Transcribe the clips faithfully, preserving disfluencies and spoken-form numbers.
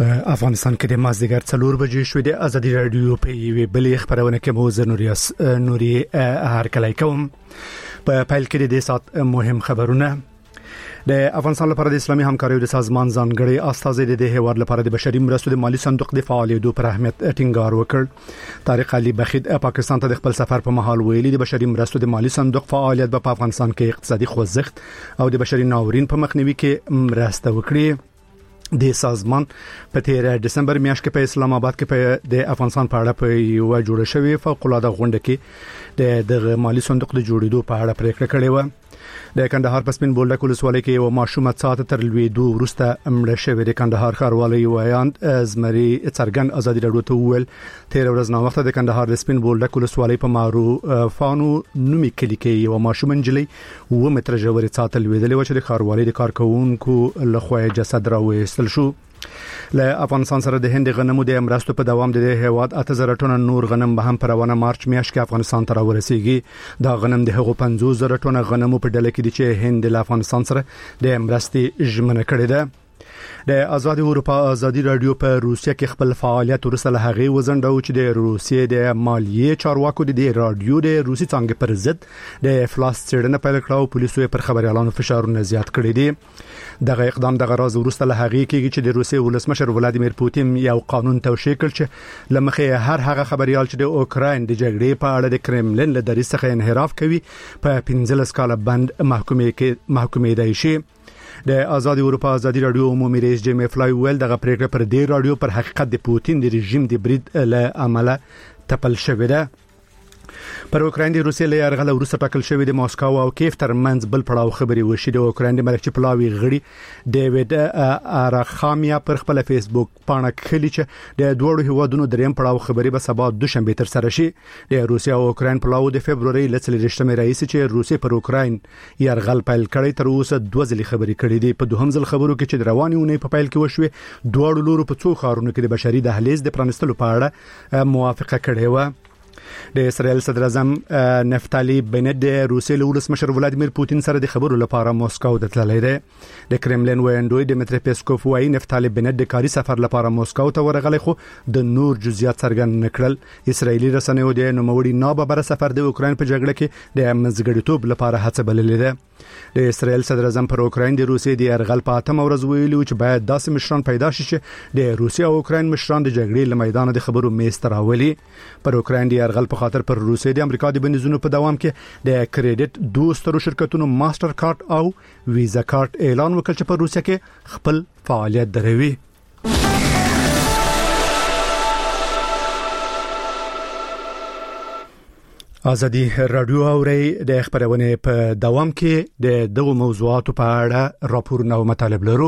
په افغانستان کې د مازدیګر څلور بجې شوې د ازادي رادیو په یوې بلې خبرونه کې مو زه نوریاس نوري هرکلی کوم. په پیل کې د سات مهم خبرونه. د افغانستان لپاره د اسلامي همکارۍ د سازمان ځانګړي استازي د هیواد لپاره د بشري مرستو د مالی صندوق د فعالیتو پر اهمیت ټینګار وکړ. طارق علي بخید پاکستان ته د خپل سفر په مهال ویلي د بشري مرستو د مالی صندوق فعالیت په افغانستان کې اقتصادي خوځښت او د بشري ناورین په مخنیوي کې مرسته وکړي. د سازمان په تیر دسمبر میاشت کې په اسلام آباد کې په د افغانستان په اړه په یو جوړ شوی فوق العاده غونډه کې د مالی صندوق د جوړېدو په اړه پریکړه کړې و. د کندهار په سپین بولدک ولسوالۍ کې یو ماشومه ساعت تر لویدو وروسته مړه شوې. د کندهار ښاروالۍ وایاند زمري څرګند ازادي رادیو ته وویل تیر ورځ نو وخت د کندهار د سپین بولدک ولسوالۍ په معروفانو نومي کلی کې یو ماشوم انجلۍ و متر ژورې ساعت لویدلې و چې د ښاروالۍ د کارکونکو لخوا جسد راوېستل شو. له افغانستان سره د هند غنمو د امرستو په دوام د هیواد اته زره ټنه نور غنم به هم په روانه مارچ میاشت کې افغانستان ته راورسیږي. دا غنم د هغو پنځوس زره ټنه غنمو په ډله کې دي چې هند له افغانستان سره د امرستې ژمنه کړې ده. د آزادي اروپا آزادي رادیو په روسیه کې خپل فعالیت ورسره هغه وزنداو چې د روسیې د مالیې چارواکو د رادیو د روسي څنګه پر ضد د افلاس څېړنه پیل کړه او پولیسو پر خبريالانو فشارونه زیات کړی دي. دغه اقدام دغه راز ورسره هغه کېږي چې د روسیې ولسمشر ولادیمیر پوتین یو قانون توشیح کړ چې لمخې هر هغه خبريال چې د اوکراین د جګړې په اړه د کرملین له دریځ څخه انحراف کوي په پنځلس کاله بند محکومې کې محکومې دی شي. د آزادي اروپا آزادي رادیو عمومي رئیس جیمی فلای ویل دغه پریکړه پر دې رادیو پر حقیقت د پوتین د رژیم د برید له عمله تپل شوې ده. پر اوکراین د روسیې له یرغل وروسته ټاکل شوی د ماسکو او کیف ترمنځ بل پړاو خبري وشي. د اوکراین د مرکزي پلاوی غړي ډیوډ اراخامیا پر خپل فیسبوک پاڼه کړي چې د دوړو هیوادونو دریم پړاو خبري به سبا دوشنبه تر سره شي. د روسیا او اوکراین پلاو د فبرवरी لسلریشتمه رئیس چې روسیې پر اوکراین یرغل پیل کړي تر اوسه دوه ځلې خبري کړي دي. په دوهم ځل خبرو کې چې رواني ونې په پیل کې وشوي دوړو لورو په څو خارونو کې د بشري دهلیز د پرانستلو په اړه موافقه کړې و. د اسرائیل صدر اعظم نفتالی بنت د روسیې له ولسمشر ولادیمیر پوتین سره د خبرو لپاره موسکو ته تللی دی. د کرملین وایندوی ډیمټری پیسکوف وايي نفتالی بنت د کاري سفر لپاره موسکو ته ورغلی خو د نور جزئیات څرګند نکړل. اسرایلی رسنیو د نوموړي ناببره سفر د اوکراین په جګړه کې د منځګړیتوب لپاره هڅه بللې ده. د اسرائیل صدر اعظم پر اوکراین د روسیې د یرغل په اتم ورځ ویلي چې باید داسې مشران پیدا شي چې د روسیې او اوکراین مشران د جګړې له میدان د خبرو میز ته راولي. پر اوکراین د یرغل په خاطر پر روسیې د امریکا د بندیزونو په دوام کې د کریډټ دوسترو شرکتونو ماستر کارت او ویزا کارت اعلان وکړ چې په روسیه کې خپل فعالیت دروي. آزادي رادیو اوري د خبرونه په دوام کې د دغه موضوعاتو په اړه راپورونه او مطالب لرو.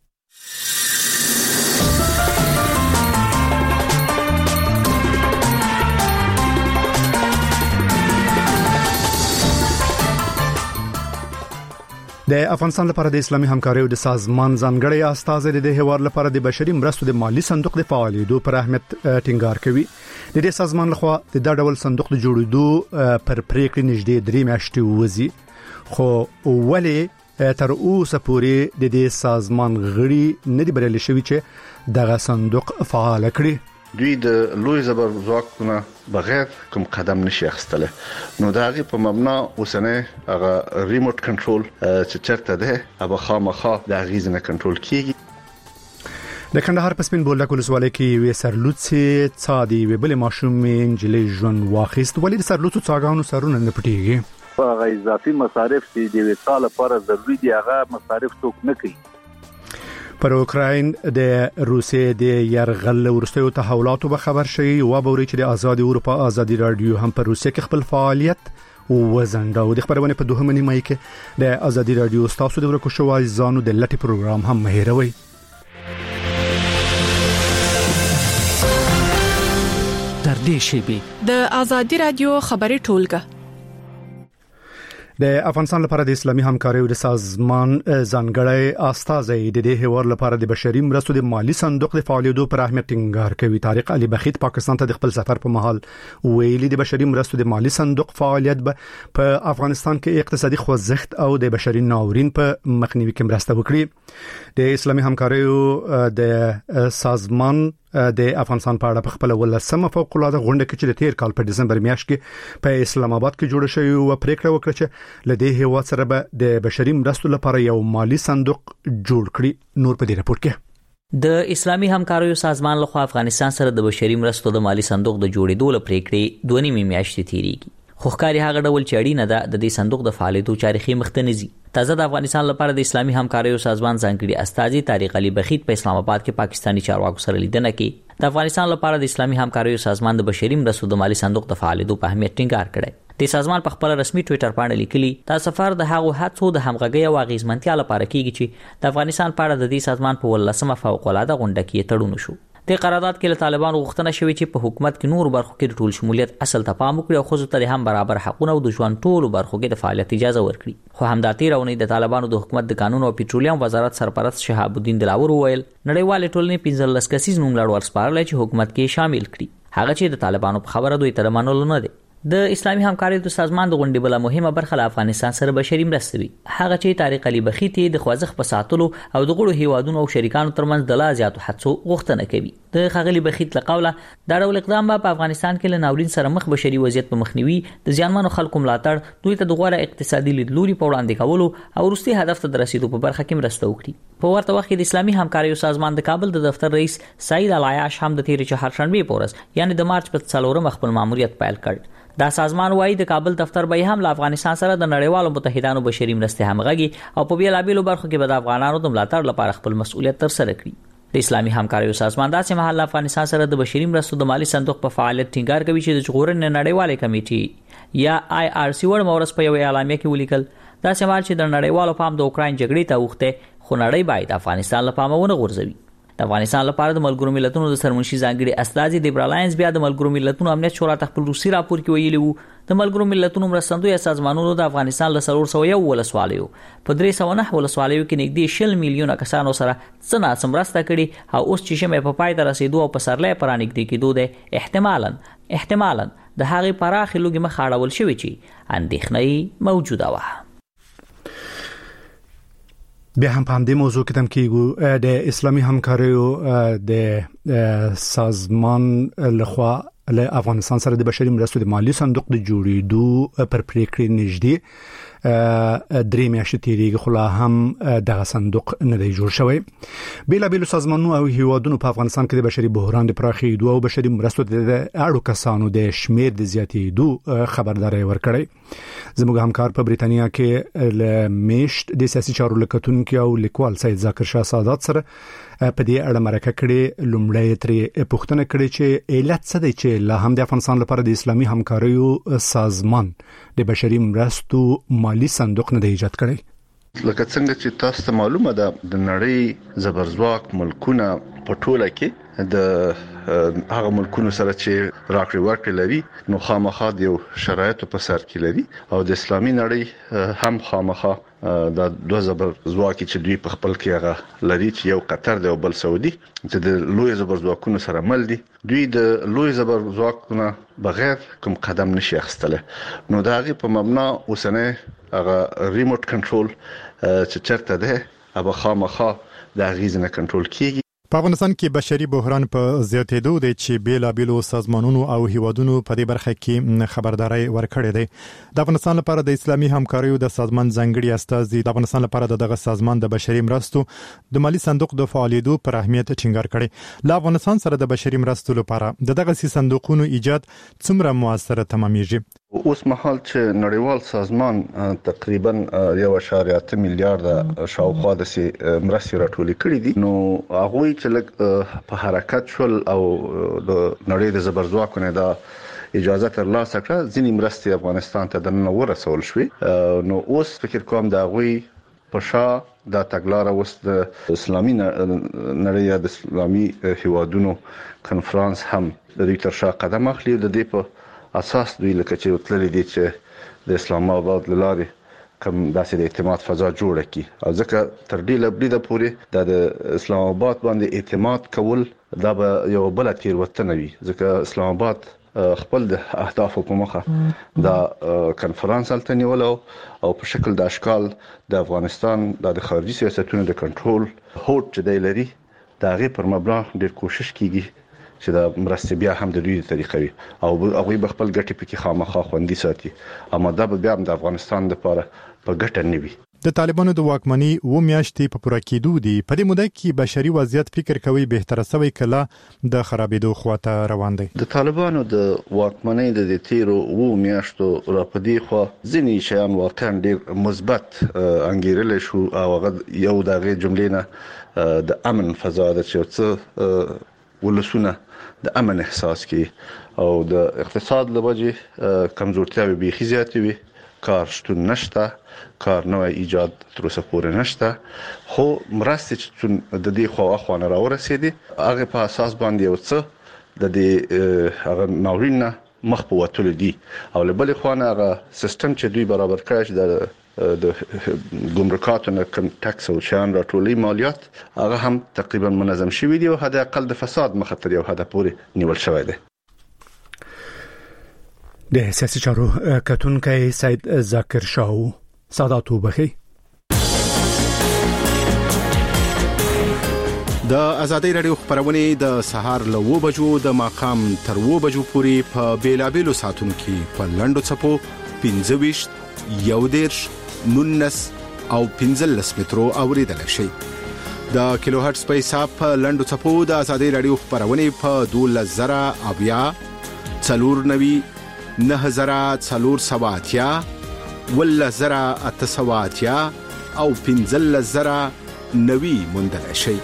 د افغانستان لپاره د اسلامي همکارۍ د سازمان ځانګړي استازي د هیواد لپاره د بشري مرستو د مالی صندوق د فعالیتو پر اهمیت ټینګار کوي. د دې سازمان لخوا د دا ډول صندوق د جوړېدو پر پریکړې نږدې درې میاشتې وځي خو ولې تر اوسه پورې د دې سازمان غړي نه دی بریالي شوی چې دغه صندوق فعال کړي. دوی د لوی زبر ځواکونه بغیر کوم قدم نشي اخیستل. نو دا غي په مبنا اوسنه هغه ریموټ کنټرول چې چرته ده هغه خامخا د غیزنه کنټرول کیږي. د کندهار په سپین بولدک ولسوالۍ کې وې سرلوڅي څادي وې بل ماشوم انجلې ژوند واخیست. ولې د سرلوڅو څاګانو سرونه نه پټيږي؟ هغه اضافي مصارف چې د وصال لپاره ضروري دي هغه مصارف څوک نه کوي. پر اوکراین د روسیې د یرغل وروستیو تحولاتو به خبر شي او بوري چې د آزادي اروپا آزادي رادیو هم پر روسیې کې خپل فعالیت وزنداو. د خبرونه په دوهمه نیمه کې د آزادي رادیو تاسو د ورکو شوای ځانو د لټي پروګرام هم مهیروي. تر دې شی به د آزادي رادیو خبري ټولګه د افغانستان لپاره د اسلامي همکارۍ د سازمان ځانګړی استازی د دې هیواد لپاره د بشري مرستو د مالی صندوق د فعالیتونو پر اهمیت ټینګار کوي. طارق علي بخیت پاکستان ته د خپل سفر په مهال ویلي د بشري مرستو د مالی صندوق فعالیت په افغانستان کې اقتصادي خوځښت او د بشري ناورین په مخنیوي کې مرسته وکړي. د اسلامي همکارۍ د سازمان د افغانستان په اړه په خپل ولسمه فوق العاده غونډه کې چې د تیر کال په دسمبر میاشت کې په اسلام آباد کې جوړه شوې او پریکړه وکړه چې لدې هیواد سره به د بشري مرستو لپاره یو مالی صندوق جوړ کړي. نور په دې راپور کې د اسلامي همکارۍ سازمان لخوا افغانستان سره د بشري مرستو د مالی صندوق د جوړېدو لپاره پریکړه دوه نیمه میاشتې تیریږي. خو ښکاري هغه ډول چې اړینه ده د دې صندوق د فعالیتو چارخي مختنزي. تازه د افغانستان لپاره د اسلامي همکارۍ سازمان ځانګړي استازي طارق علي بخیت په اسلام آباد کې پاکستانی چارواکو سره لیدنه کې د افغانستان لپاره د اسلامي همکارۍ سازمان د بشري مرستو د مالی صندوق د فعالیتو په اهمیت ټینګار کړی. د سازمان په خپل رسمي ټوئیټر باندې لیکلي دا سفر د هغو هڅو د همغږۍ او اغیزمنتیا لپاره کیږي چې د افغانستان په اړه د دې سازمان په ولسمه فوق العاده غونډه کې تړون شو. د قرارداد کې له طالبانو غوښتنه شوې چې په حکومت کې نور برخو کې ټول شمولیت اصل ته پام وکړي او خو ته هم برابر حقوقونه او د ژوند ټول برخو کې د فعالیت اجازه ورکړي. خو همدا تیرونه د طالبانو د حکومت د قانون او پېټرولیم وزارت سرپرست شهاب الدین دلاور وویل نړیوال ټولنې پنځلس کسیز نوملړ ورسپارل چې حکومت کې شامل کړي. هغه چې د طالبانو په خبره دوی تر منلو نه دي. د اسلامي همکارۍ د سازمان د غونډې بل مهمه برخه له افغانستان سره بشري مرستې وي. هغه چې طارق علي بخیت د خوځښت په ساتلو او د غړو هیوادونو او شریکانو ترمنځ د لا زیاتو هڅو غوښتنه کوي. د خغلی بخیت له قوله دا ډول اقدام په افغانستان کې له ناورین سره مخ بشري وضعیت په مخنیوي د ځانمنو خلکو ملاتړ دوی ته د غوړه اقتصادي لیدلوري په وړاندې کولو او وروستي هدف ته د رسیدو په برخه کې مرسته وکړي. په ورته وخت کې د اسلامي همکارۍ سازمان د کابل د دفتر رئیس سعید العیاش هم د تیر چهارشنبه په ورځ یعنی د مارچ په څلورم خپل ماموریت پیل کړ. دا سازمان وايي د کابل دفتر به هم له افغانستان سره د نړیوالو متحدانو بشري مرستې همغږي او په بیلابیلو برخو کې به د افغانانو د ملاتړ لپاره خپل مسؤلیت تر سره کړي. د اسلامي همکارۍ سازمان داسې مهال افغانستان سره د بشري مرستو د مالی صندوق په فعالیت ټینګار کوي چې د ژغورنې نړیوالې کمیټې یا آی آر سی ور مورس په یو اعلامیه کې ولیکل دا سمال چې د نړیوالو پام د اوکراین جګړې ته وخته خو نړۍ باید افغانستان له پامه ونه غورځوي. د افغانستان لپاره د ملګرو ملتونو د سرمنشي ځانګړي استازي د برالانس بیا د ملګرو ملتونو امنیت شورا ته خپل روسي راپور کې ویلي وو د ملګرو ملتونو مرستندوی سازمانونو د افغانستان له څلور سوه یو ولسوالیو په درې سوه نه ولسوالیو کې نږدې شل میلیونه کسانو سره څه ناسم مرسته کړي او اوس چې شمه په پای ته رسیدو او په سرلې پرانګدي کېدو د احتمالاً احتمالاً د هغې پراخ لوګي مخ اړول شوی چې اندېښنې موجوده وه. بیا هم په همدې موضوع کې تم کېږو د اسلامي همکاریو د سازمان لخوا له افغانستان سره د بشري مرستو د مالی صندوق د جوړېدو پر پریکړې نږدې درې میاشتې تیریږي خو لا هم دغه صندوق نه دی جوړ شوی. بیلابیلو سازمانونو او هیوادونو په افغانستان کې د بشري بحران د پراخېدو او بشري مرستو د اړو کسانو د شمیر د زیاتېدو خبرداري ورکړې. زموږ همکار په بریتانیا کې له میشت د سیاسي چارو لکتونکو او لیکوال سید ذاکر شاه سادات سره په دې اړه مرکه کړې. لومړی ترې پوښتنه کړې چې علت څه دی چې لا هم د افغانستان لپاره د اسلامي همکاریو سازمان د بشري مرستو مالی صندوق نه دی ایجاد کړی. لکه څنګه چې تاسو ته معلومه ده د نړۍ زبرځواک ملکونه په ټوله کې د هغه ملکونو سره چې راکړې ورکړې لري نو خامخا د یو شرایطو په سر کې لري او د اسلامي نړۍ هم خامخا د دوه زبرځواکي چې دوی په خپل کې هغه لري چې یو قطر دی او بل سعودي چې د لوی زبرځواکونو سره مل دي دوی د لوی زبرځواکونو بغیر کوم قدم نشي اخیستلی نو دا غي په مبنا اوسنه هغه ریموټ کنټرول چې چرته ده هغه خامخا د غیزنه کنټرول کیږي. په افغانستان کې بشري بحران په زیاتېدو دی چې بیلابیلو سازمانونو او هیوادونو په دې برخه کې خبرداري ورکړې ده. د افغانستان لپاره د اسلامي همکاریو د سازمان ځانګړي استازي د افغانستان لپاره دغه سازمان د بشري مرستو د مالی صندوق د فعالیتو پر اهمیت ټینګار کړي. ل افغانستان سره د بشري مرستو لپاره دغه صندوقونو ایجاد څومره موثر تمامېږي؟ اوس مهال چې نړیوال سازمان تقریبا یو اشاریه اته میلیارډ شاوخوا د مرستې راټولې کړې دي نو هغه چې په حرکت شول او د نړۍ د زبرځواکونو د اجازه ترلاسه کړه ځینې مرستې افغانستان ته د نن ورسول شوې نو اوس فکر کوم دا غوي په شا د تګلارې اوس د اسلامي نړۍ د اسلامي هیوادونو کنفرانس هم د دې تر شا قدم اخلي د دې په اساس دوی لکه چې تللی دي چې د اسلام آباد لارې کوم داسې د اعتماد فضا جوړه کی او ځکه تر دې لبریده پورې د اسلام آباد باندې اعتماد کول دا به یو بل تیروتنه وي ځکه اسلام آباد خپل د اهداف په مخه دا کنفرانس هلته نیولو او په شکل د اشکال د افغانستان د خارجي سیاستونو د کنټرول هوټ چې دی لري دا غي پر مبنا ډیر کوشش کیږي چې دا مرستې بیا هم د دوی طریقې او هغه به خپل ګټې پکې خامخا خوندي ساتي اما دا به بیا د افغانستان لپاره په ګټه نه وي. د طالبانو د واکمنۍ و میاشتې په پوره کېدو دي. په دې موده کې بشري وضعیت فکر کوي بهتر شوی کله د خرابېدو خواته روان دي. د طالبانو د واکمنۍ د تیرو و میاشتو را پدې خو ځینې شیان واقعا ډېر مثبت انګیرل شو او یو دغه جملې نه د امن فضا د چې ولسونه د امن احساس کوي او د اقتصاد لوجه کمزورتیا به خزياتي وي کار شتون نشته کار نوې ایجاد تر اوسه پورې نشته خو مرستې چې د دې خو اخوانه را ورسېدي هغه په اساس باندې یو څه د دې هغه ناورین مخ په وتل دي او له بل خوانه هغه سیستم چې دوی برابر کړی د د ګمرکاتو نه کم ټاکس او شان راټولي مالیات هغه هم تقریبا منظم شوی دی او حد اقل د فساد مخاطر یو هدا پورې نیول شوی دی. د سیاسي چارو کتونکي سید ذاکر شاو ساداتو بخي. د ازادي رادیو خبرونه د سهار له و بجو د ماقام تر و بجو پورې په بیلابېلو ساتونو کې په لندو چپو پنځه ویشت یو دیرش نونس او پنځلس مترو اوریدل شي. د کیلو هرتز په حساب په لندو چپو د ازادي رادیو خبرونه په دوه زره اویا څلور نوي نه زره څلور سواتیا ولا زره اته سواتیا او پنځلس زره نوي موندل شي.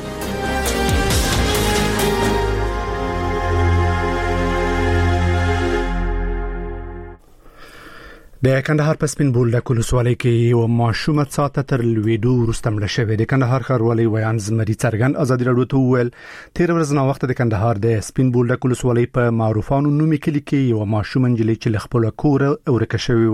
د کندهار په سپین بولدک ولسوالۍ کې یو ماشومه ساته تر لویدو وروسته مړه شوې. د کندهار ښاروالۍ ویان زمري څرګند ازادي راډیو ته وویل تیر ورځ نو وخت د کندهار د سپین بولدک ولسوالۍ په معروفانو نومي کلی کې یو ماشومه نجلۍ چې خپل کور ورکه شوې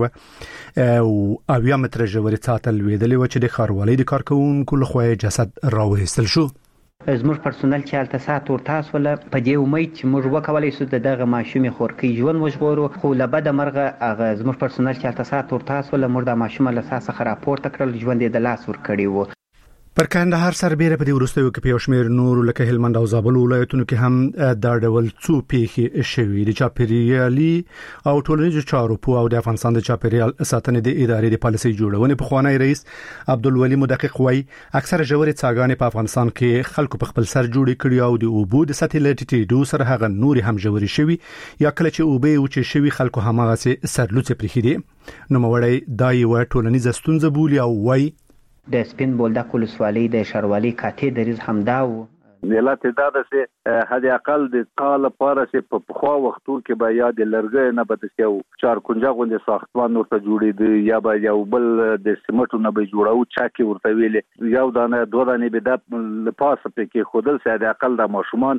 و او اویا متر ژورې ساته لویدلې و چې د ښاروالۍ د کارکونکو لخوا جسد راوېستل شو. زموږ پرسونل چې الته سات ورتاس ولا په دې امید چې موږ وکولای شو دغه ماشومې خورکی ژوند وژغورو خو لبد مرغه هغه زموږ پرسونل چې الته سات ورتاس ولا موږ د ماشومه له اساسه راپورته کړل ژوند د لاس ور کړی وو. پر کندهار سربېره په دې وروستیو کې په شمیر نور لکه هلمند او زابل ولایتونو کې هم دا ډول څو پیښې شوې دي. چاپیریالي او ټولنیزو چارو په او د افغانستان د چاپیریال ساتنې د ادارې د پالیسي جوړونې په خوانی رئیس عبدالولي مدقق وای اکثره ژورې څاګانې په افغانستان کې خلکو په خپل سر جوړې کړي او د اوبو د سطح لټیټي دو سره هغه نور هم ژورې شوي یا کله چې اوبه او چې شوي خلکو همغه سرلوڅ پرې دي. نو مړی دا یو ټولنیزه ستونزه بولی او وای د سپین بولدک ولسوالۍ د ښاروالۍ کاتې دریز همدا و. ملت دا چې حد اقل د کال لپاره چې په خو وختو کې به یا د لرګې نه بده یو چار کنجا غوندې ساختمان ورته جوړېد یا به یو بل د سیمټو نه به جوړاو چاکي ورته ویلې یو دانه دوه دانه به د لپاسه کې خودل سي د اقل د ماشومان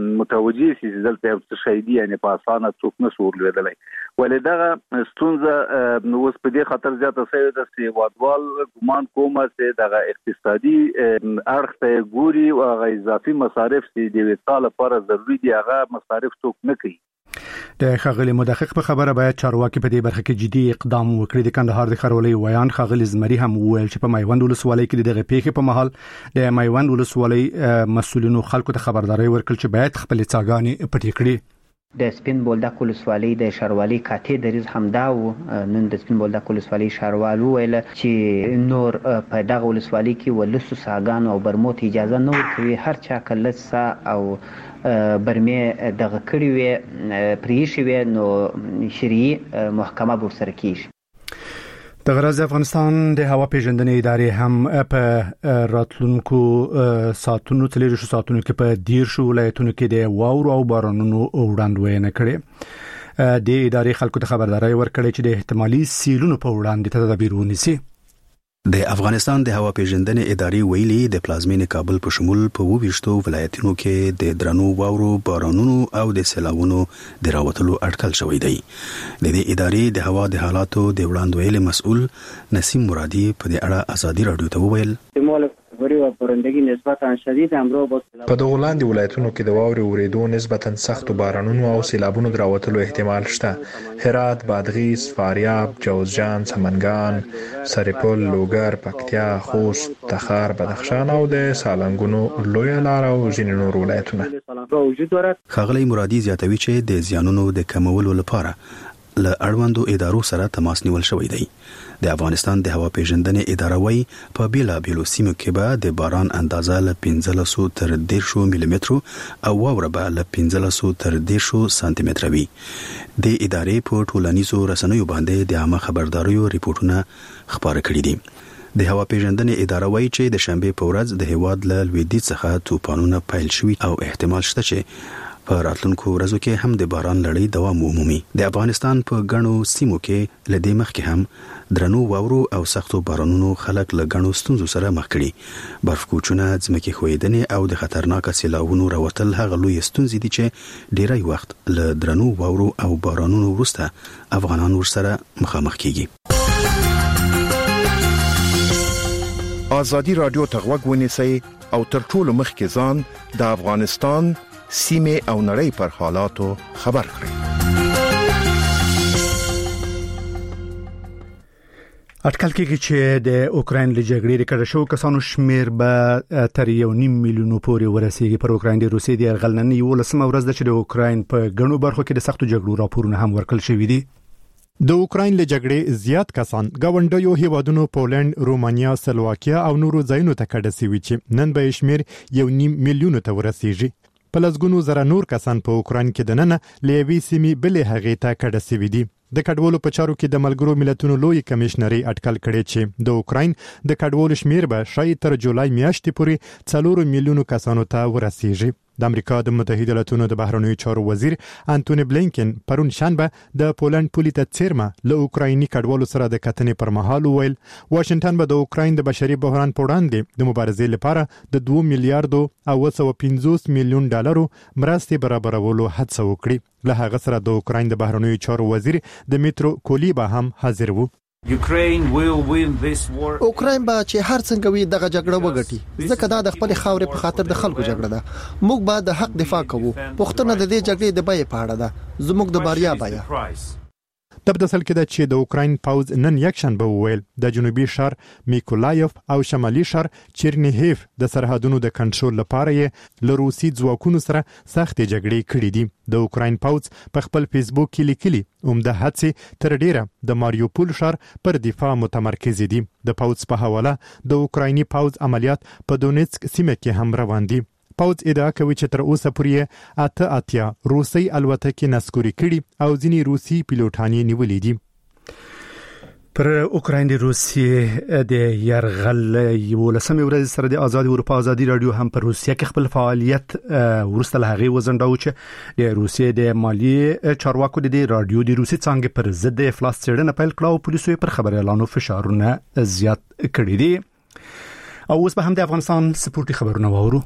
متوجي سي دلته یو شهيدي یعنی په اسانه څوک نه سور لیدلای ولې دا ستونزه نو اوس په دې خاطر زیاته سوي د سی وادوال ګمان کومه چې د اقتصادي اړخ ته ګوري او اضافي مصارف چې د وصال لپاره ضروري دي هغه مصارف څوک نه کوي. د ښاغلي مدقق په خبره باید چارواکي په دې برخه کې جدي اقدام وکړي. د کندهار د ښاروالۍ ویان ښاغلي زمري هم وویل چې په میوند ولسوالۍ کې دغه پیښې په محل د میوند ولسوالۍ مسؤلینو خلکو ته خبرداري ورکړل چې باید خپل څاګانې پټې کړي. د سپین بولدک ولسوالۍ د ښاروالۍ کاتې دریز همدا و. نن د سپین بولدک ولسوالۍ ښاروال ویل چې نور په دغه ولسوالۍ کې ولسو ساګانو او برموت اجازه نه ورکوي هر چا کله سا او برمه دغه کړی وي پریشي وي نو شرعي محکمه به سره کیږي. د غرض افغانستان د هوا پیژندنې ادارې هم په راتلونکو ساتونو تلیر شو ساتونو کې په دیر شو ولایتونو کې د واورو او بارانونو وړاندوینه کړې. د ادارې خلکو ته خبرداري ورکړې چې د احتمالي سیلونو په وړاندې تدابیر ونیسي. د افغانستان د هوا پیژندنې ادارې ویلي د پلازمین کابل په شمول په وویشتو ولایتونو کې د درنو واورو بارانونو او د سیلاوونو د راوتلو اټکل شوی دی. د دې ادارې د هوا د حالاتو د وړاندوینې مسؤل نسیم مرادي په دې اړه ازادي رادیو ته وویل و پرندگی نسبتا شدید همراه با په دغه لاندې ولایتونو کې د واورې اوریدو نسبتا سخت بارانونو او سیلابونو دراوتلو احتمال شته. هرات، بادغیس، فاریاب، جوزجان، سمنګان، سرپل، لوګر، پکتیا، خوست، تخار، بدخشان او د سالنګونو لوی لار او ځینې نور ولایتونه. ښاغلی مرادي زیاتوي چې د زیانونو د کمولو لپاره له اړوندو ادارو سره تماس نیول شوی دی. د افغانستان د هوا پیژندنې اداره وايي په بیلا بیلو سیمو کې به د باران اندازه له پنځلس تر دېرش ملي مترو او واوره به له پنځلس تر دېرش سانتي متره وي. د ادارې په ټولنیزو رسنیو باندې د عامه خبرداريو ریپورتونه خبره کړي دي. د هوا پیژندنې اداره وايي چې د شنبه په ورځ د هواد له لویدیځ څخه طوفانونه پیل شوي او احتمال شته چې په راتلونکو ورځو کې هم د باران لړۍ دوام ومومي. د افغانستان په غنو سیمو کې لدې مخکې هم درنو واورو او سختو بارانونو خلک له غنو ستونزو سره مخ کړي. برف کوچونه، ځمکې ښویدنې او د خطرناک سیلاوونو راوتل هغه لوی ستونزې دي چې ډیری وخت له درنو واورو او بارانونو وروسته افغانان ورسره مخامخ کیږي. ازادي رادیو ته غوږ ونیسئ او تر ټولو مخکې ځان د افغانستان سیمه او نړۍ پر حالاتو خبر کړئ. اټکل کېږي چې د اوکرين له جګړې لپاره شو کسانو شمیر به تر یو نیم میلیون پورې ورسیږي. پر اوکرين د روسي د ارغلنن یو لسمه ورځ د چې د اوکرين په غنو برخو کې د سختو جګړو راپورونه هم ورکړل شوې دي. د اوکرين له جګړې زیات کسان گاونډیو هیوادونو پولند، رومانیا، سلواکیا او نورو ځایونو ته کډه شوي چې نن به شمیر یو نیم میلیون ته ورسیږي. په لسګونو زره نور کسان په اوکرين کې د نن لیوي سیمې بلې هغې ته کډه شوي دي. د کډوالو په چارو کې د ملګرو ملتونو لوی کمشنري اټکل کړي چې د اوکرين د کډوالو شمیر به شاید تر جولای میاشتې پورې څلور میلیون کسانو ته ورسیږي. د امریکا د متحده ایالاتونو د بهرنیو چارو وزیر انټونی بلینکن پرون شنبه د پولند پولیټا چیرما له اوکرایني کډوالو سره د کتنې پر مهال ویل واشنگټن به د اوکراین د بشري بحران په وړاندې د مبارزې لپاره د دوه میلیارډ او سل پنځوس میلیون ډالرو مرستې برابرولو هڅه وکړي. له هغه سره د اوکراین د بهرنیو چارو وزیر دمیترو کولیبا هم حاضر وو. اوکراین به چې هر څنګه وي دغه جګړه وګټي ځکه دا د خپل خاورې په خاطر د خلکو جګړه ده. موږ به د حق دفاع کوو. پښتنه د دې جګړې د بیې په اړه ده. زموږ د باریا بیه تب د سل کې د چې د اوکراین پاوز نن یک شنبه وویل د جنوبي شهر میکولایف او شمالي شهر چرنیهیف د سرحدونو د کنټرول لپاره یې له روسي ځواکونو سره سخت جګړې کړې دي. د اوکراین پاوز په خپل فیسبوک کې لیکلي عمده هڅې تر ډیره د ماریوپول شهر پر دفاع متمرکز دي. د پاوز په حواله د اوکرایني پاوز عملیات په دونیتسک سیمه کې هم روان دي. پاوز ادعا کوي چې تر اوسه پورې اته اتیا روسي الوتکې نسکوري کړي او ځینې روسي پیلوټان نیولې دي. پر اوکراین د روسیې د یرغل یو لسمه ورځ سره د آزاد اروپا ازادي رادیو هم پر روسیه کې خپل فعالیت ورسته له هغه وزنداو چې د روسیې د مالی چارواکو د رادیو د روسي څنګه پر ضد افلاس څېړنه پیل کړه او پولیسو پر خبر اعلانو فشارونه زیات کړي دي. او اوس به هم د افغانستان سپورتي خبرونه وورو.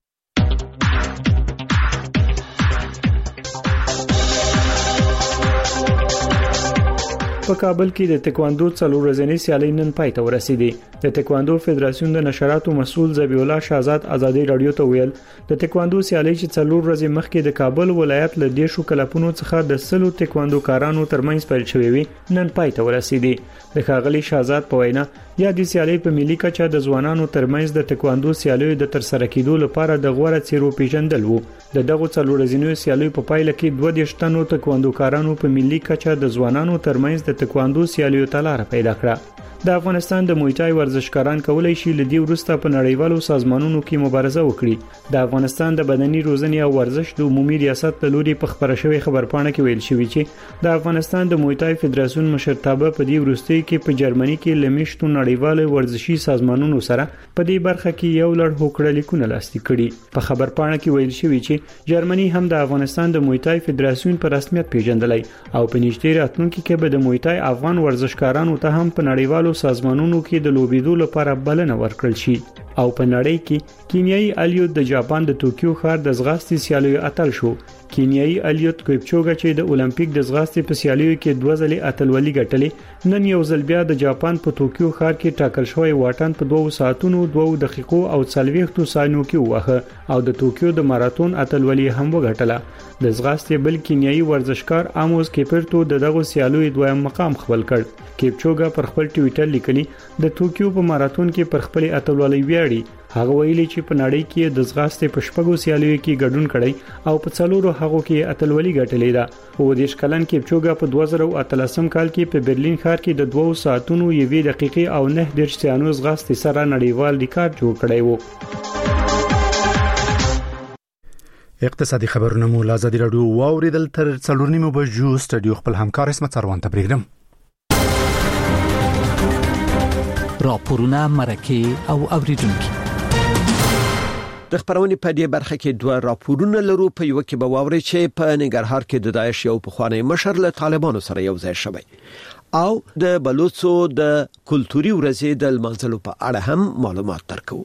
په کابل کې د تکواندو څلور ورځې سیالي نن پای ته ورسېده. د تکواندو فدراسیون د نشراتو مسؤل ذبیح الله شهزاد ازادي رادیو ته ویل د تکواندو سیالي چې څلور ورځې مخکې د کابل ولایت له دیشو کلپونو څخه د سلو تکواندو کارانو ترمنځ پیل شوې وي نن پای ته ورسېده. د ښاغلي شهزاد په وینا یا د سیالي په ملي کچه د ځوانانو ترمنځ د تکواندو سیالیو د ترسره کېدو لپاره د غوړه څیرو پیژندل وو. د دغه څلور ورځې سیالي په پایله کې دوه دیش تنو تکواندو کارانو په ملي کچه د ځوانانو ترمنځ د تکواندو سیالیو تلاره پیدا کړه. د افغانستان د موی تای ورزشکاران کولای شي لدی ورسته په نړیوالو سازمانونو کې مبارزه وکړي. د افغانستان د بدني روزنې او ورزش د عمومي ریاست له لوري په خبره شوی خبرپاڼه کې ویل شوی چې د افغانستان د موی تای فدراسیون مشرتابه په دې ورستۍ کې په جرمني کې لمیشتو نړیوال ورزشي سازمانونو سره په دې برخه کې یو لړ هوکړه لیکونه لاسلیک کړي. په خبرپاڼه کې ویل شوی چې جرمني هم د افغانستان د موی تای فدراسیون په رسمیت پیژندلای او په نږدې راتلونکي کې به د موی تای افغان ورزشکارانو ته هم په نړیوالو سازمانونو کې د لوبېدو لپاره بلنه ورکړل شي او په نړۍ کې کینیايي الیوت د جاپان د ټوکیو ښار د ځغاستې سیالیو اتل شو. کینیايي الیوت کوپچوګا چې د اولمپیک د ځغاستې په سیالیو کې دوه ځلې اتلولي ګټلې، نن یو ځل بیا د جاپان په ټوکیو ښار کې ټاکل شوی واټن په دوه ساعتونو دوه دقیقو او څلوېښتو ثانیو کې ووهه او د ټوکیو د ماراتون اتلولي هم وګټله. د ځغاستې بل کینیايي ورزشکار آموز کیپرتو د دغه سیالیو دویم مقام خپل کړ. کیپچوګا پر خپل ټویټر لیکلی د ټوکیو په ماراتون کې پر خپل اتلولي ویاړي. هغه ویلي چې په نړۍ کې د ځغاستې په شپږو سیالیو کې ګډون کړي او په څلورو هغو کې اتلولي ګټلې ده. او د شکلن کیپچوګا په دوه زره اتلسم کال کې په برلین ښار کې د دوه ساعتونو یوې دقیقې او نه دېرش ثانیو ځغاستې سره نړیوال ریکارډ جوړ کړی و. اقتصادي خبرونه مو له ازادي رادیو واوریدل. تر څلور نیمو بجو سټډیو خپل همکار اسمت سروان ته پرېږدم. راپورونه مرکه او اوریدونکو د خبرونې په دې برخه کې دوه راپورونه لرو. په یو کې به واوري چې په ننګرهار کې د داعش یو پخوانی مشر له طالبانو سره یو ځای شوی او د بلوڅو د کلتوري ورځې د لمانځلو په اړه هم معلومات درکو.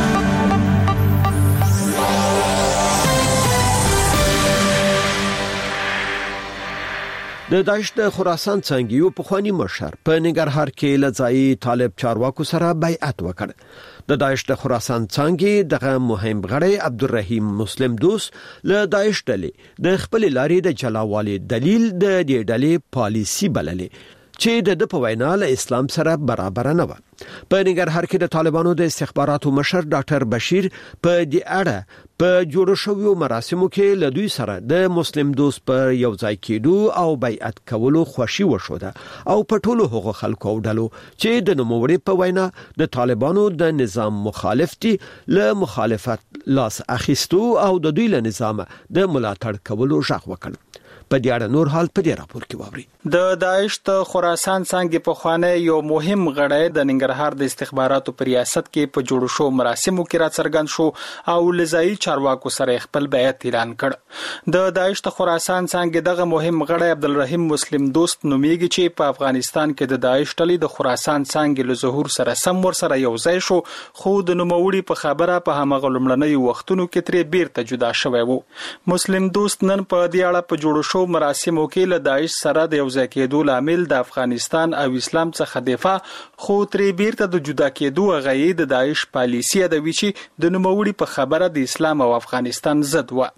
د داعش د خراسان څنګه یو پخوانی مشر په ننګرهار کې لځای طالب چارواکو سره بیعت وکړ. د داعش د خراسان څنګه دغه مهم غړی عبدالرحیم مسلم دوست له داعش ډلې د خپل لارې د جلاوالي دلیل د دې ډلې پالیسی بللې چې د په وینا له اسلام سره برابر نه و. په ننګرهار کې د طالبانو د استخباراتو مشر ډاکټر بشیر په دې اړه په جوړ شویو مراسمو کې له دوی سره د مسلم دوست پر یو ځای کېدو او بیعت کولو خوشي وشوده او په ټولو هغو خلکو او ډلو چې د نوموړي په وینا د طالبانو د نظام مخالف دي له مخالفت لاس اخیستو او د دوی له نظام د ملاتړ کولو ژغ وکړ. په دې اړه نور حال په دې راپور کې واوري. د داعش ته خراسان څنګه په خوانه یو مهم غړی د ننګرهار د استخباراتو په ریاست کې په جوړ شو مراسمو کې را څرګند شو او لزای چارواکو سره خپل بیعت اعلان کړ. د داعش ته خراسان څنګه دغه مهم غړی عبدالرحیم مسلم دوست نومیږي چې په افغانستان کې د داعش ټلې د خراسان څنګه له ظهور سره سم ور سره یو ځای شو، خو د نوموړي په خبره په همغه لمړنۍ وختونو کې ترې بیرته جدا شوی وو. مسلم دوست نن په دې اړه په جوړ شو مراسمو کې له داعش سره د یو ځای کېدو لامل د افغانستان او اسلام څخه دفاع، خو ترې بیرته د جدا کېدو غوښتنه د داعش پالیسي د ویچي د نوموړي په خبره د اسلام او افغانستان ضد و.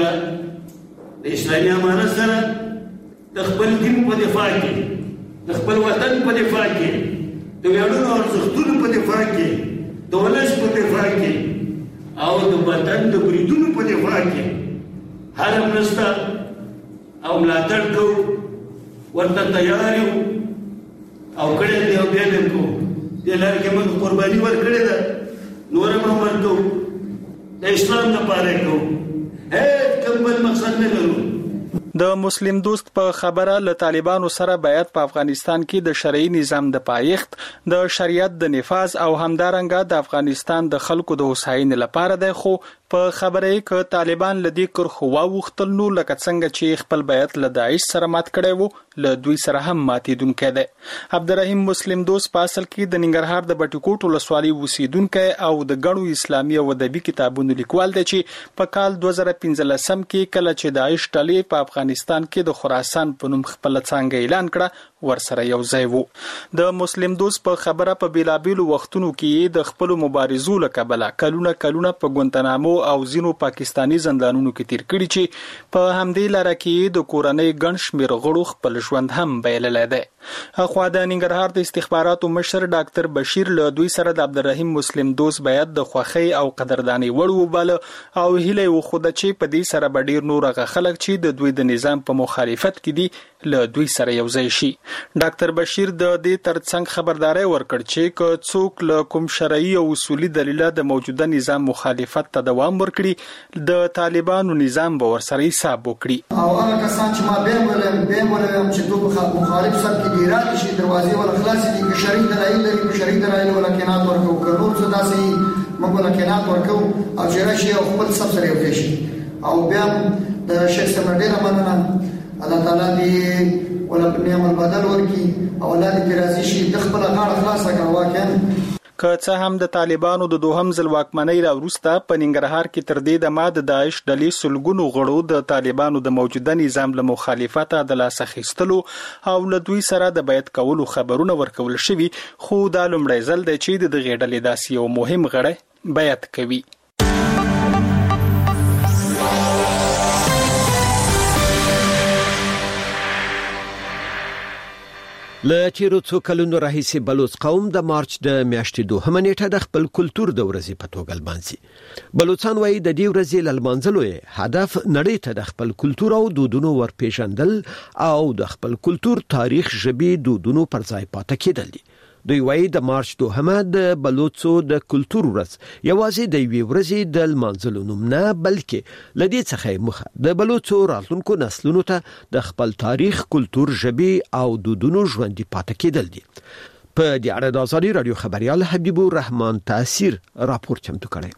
منګه د اسلامي امانت سره د خپل دین په دفاع کې، د خپل وطن په دفاع کې، د ویاړونو ارزښتونو په دفاع کې، د ولس په دفاع کې او د وطن د بریدونو په دفاع کې هر مرسته او ملاتړ کوو، ورته تیار یو او کړی دی او بیا هم کوو. دې لارې کې موږ قرباني ورکړې ده، نور هم ورکوو، د اسلام لپاره کوو، هیڅ کوم بل مقصد نه لرو. د مسلم دوست په خبره له طالبانو سره بیعت په افغانستان کې د شرعي نظام د پایښت، د شریعت د نفاذ او همدارنګه د افغانستان د خلکو د هوساینې لپاره دی، خو په خبره کې ک طالبان لدی کر خوا وختل نو لکه څنګه چې خپل بیعت له داعش سره مات کړي وو له دوی سره هم ماتیدونکو دی. عبدالرحیم مسلم دوست په اصل کې د ننګرهار د بټکوټ ولسوالۍ اوسیدونکو او د غړو اسلامي او ادبي کتابونو لیکوال دی چې په کال دوه زره پنځلسم کې کله چې داعش ټلې په افغانستان کې د خراسان په نوم خپل څنګه اعلان کړه ورسره یو ځای وو. د مسلم دوست په خبره په بیلابیلو وختونو کې د خپل مبارزو لکبله کلونه کلونه په ګونتنامو او ځینو پاکستانی زندانونو کې تیر کړي چې په همدې لاره کې د کورنۍ ګڼ شمېر غړو خپل ژوند هم بایللی دی. اخوا د ننګرهار د استخباراتو مشر ډاکټر بشیر له دوی سره د عبدالرحیم مسلم دوست بیعت د خوښۍ او قدردانۍ وړ وباله او هیله وښوده چې په دې سره به ډېر نور هغه خلک چې د دوی د نظام په مخالفت کې دي له دوی سره یو ځای شي. ډاکټر بشیر د دې ترڅنګ خبرداري ورکړ چې که څوک له کوم شرعي او اصولي دلیل د موجوده نظام مخالفت ته دوام ورکړي د طالبانو نظام به ورسره حساب وکړي. او هغه کسان چې ما به ولر به ولر چې دوی مخالف سب کې ډیرات شي دروازې ول خلاص دي چې شرعي دلایل لري په شرعي دلایل ولا کینات ورکو کړو څه داسې موږ ولا کینات ورکو او چې راشي او خپل سب سره یو شي او بیا د شیخ سمندر مننه الله تعالی دې ولا نعم البدل ورکی اولاد کې راځي شي د خپل غاړه خلاصه کړه واقعا. که څه هم د طالبانو د دوهم ځل واکمنۍ را وروسته په ننګرهار کې تر دې د ماد داعش ډلې سلګونو غړو د طالبانو د موجوده نظام له مخالفت د لاس اخیستلو او له دوی سره د بیعت کولو خبرونه ورکول شوي، خو دا لومړی ځل دی چې د دغې ډلې داسې یو مهم غړی بیعت کوي. له تیرو څو کلونو راهیسې بلوڅ قوم د مارچ د میاشتې دوهمه نیټه د خپل کلتور د ورځې په توګه لمانځي. بلوڅان وایي د دې ورځې له لمانځلو هدف نړۍ ته د خپل کلتور او دودونو ورپېژندل او د خپل کلتور، تاریخ، ژبې، دودونو پر ځای پاتې کېدل دي. دوی وایي د مارچ دوهمه د بلوڅو د کلتور ورځ یوازې د یوې ورځې د لمانځلو نوم نه، بلکې له دې څخه مخه د بلوڅو راتلونکو نسلونو ته د خپل تاریخ، کلتور، ژبې او دودونو ژوندي پاتې کېدل دي. په دې اړه د ازادي رادیو خبريال حبیب الرحمن تاثیر راپور چمتو کړی.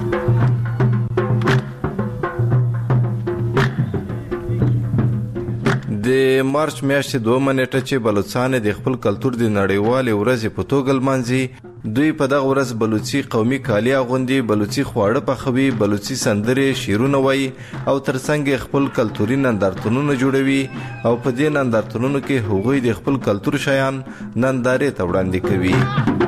د مارچ میاشتې دوه نیټه چې بلوچستان د خپل کلتور د نړیوالې ورځې په توګه لمانځي، دوی په دغه ورځ بلوچي قومي کالي اغوندي، بلوچي خواړه پخوي، بلوچي سندرې، شعرونه وایي او ترڅنګ خپل کلتوري نندارتونونه جوړوي او په دې نندارتونونو کې هغوی د خپل کلتور شیان نندارې ته وړاندې کوي.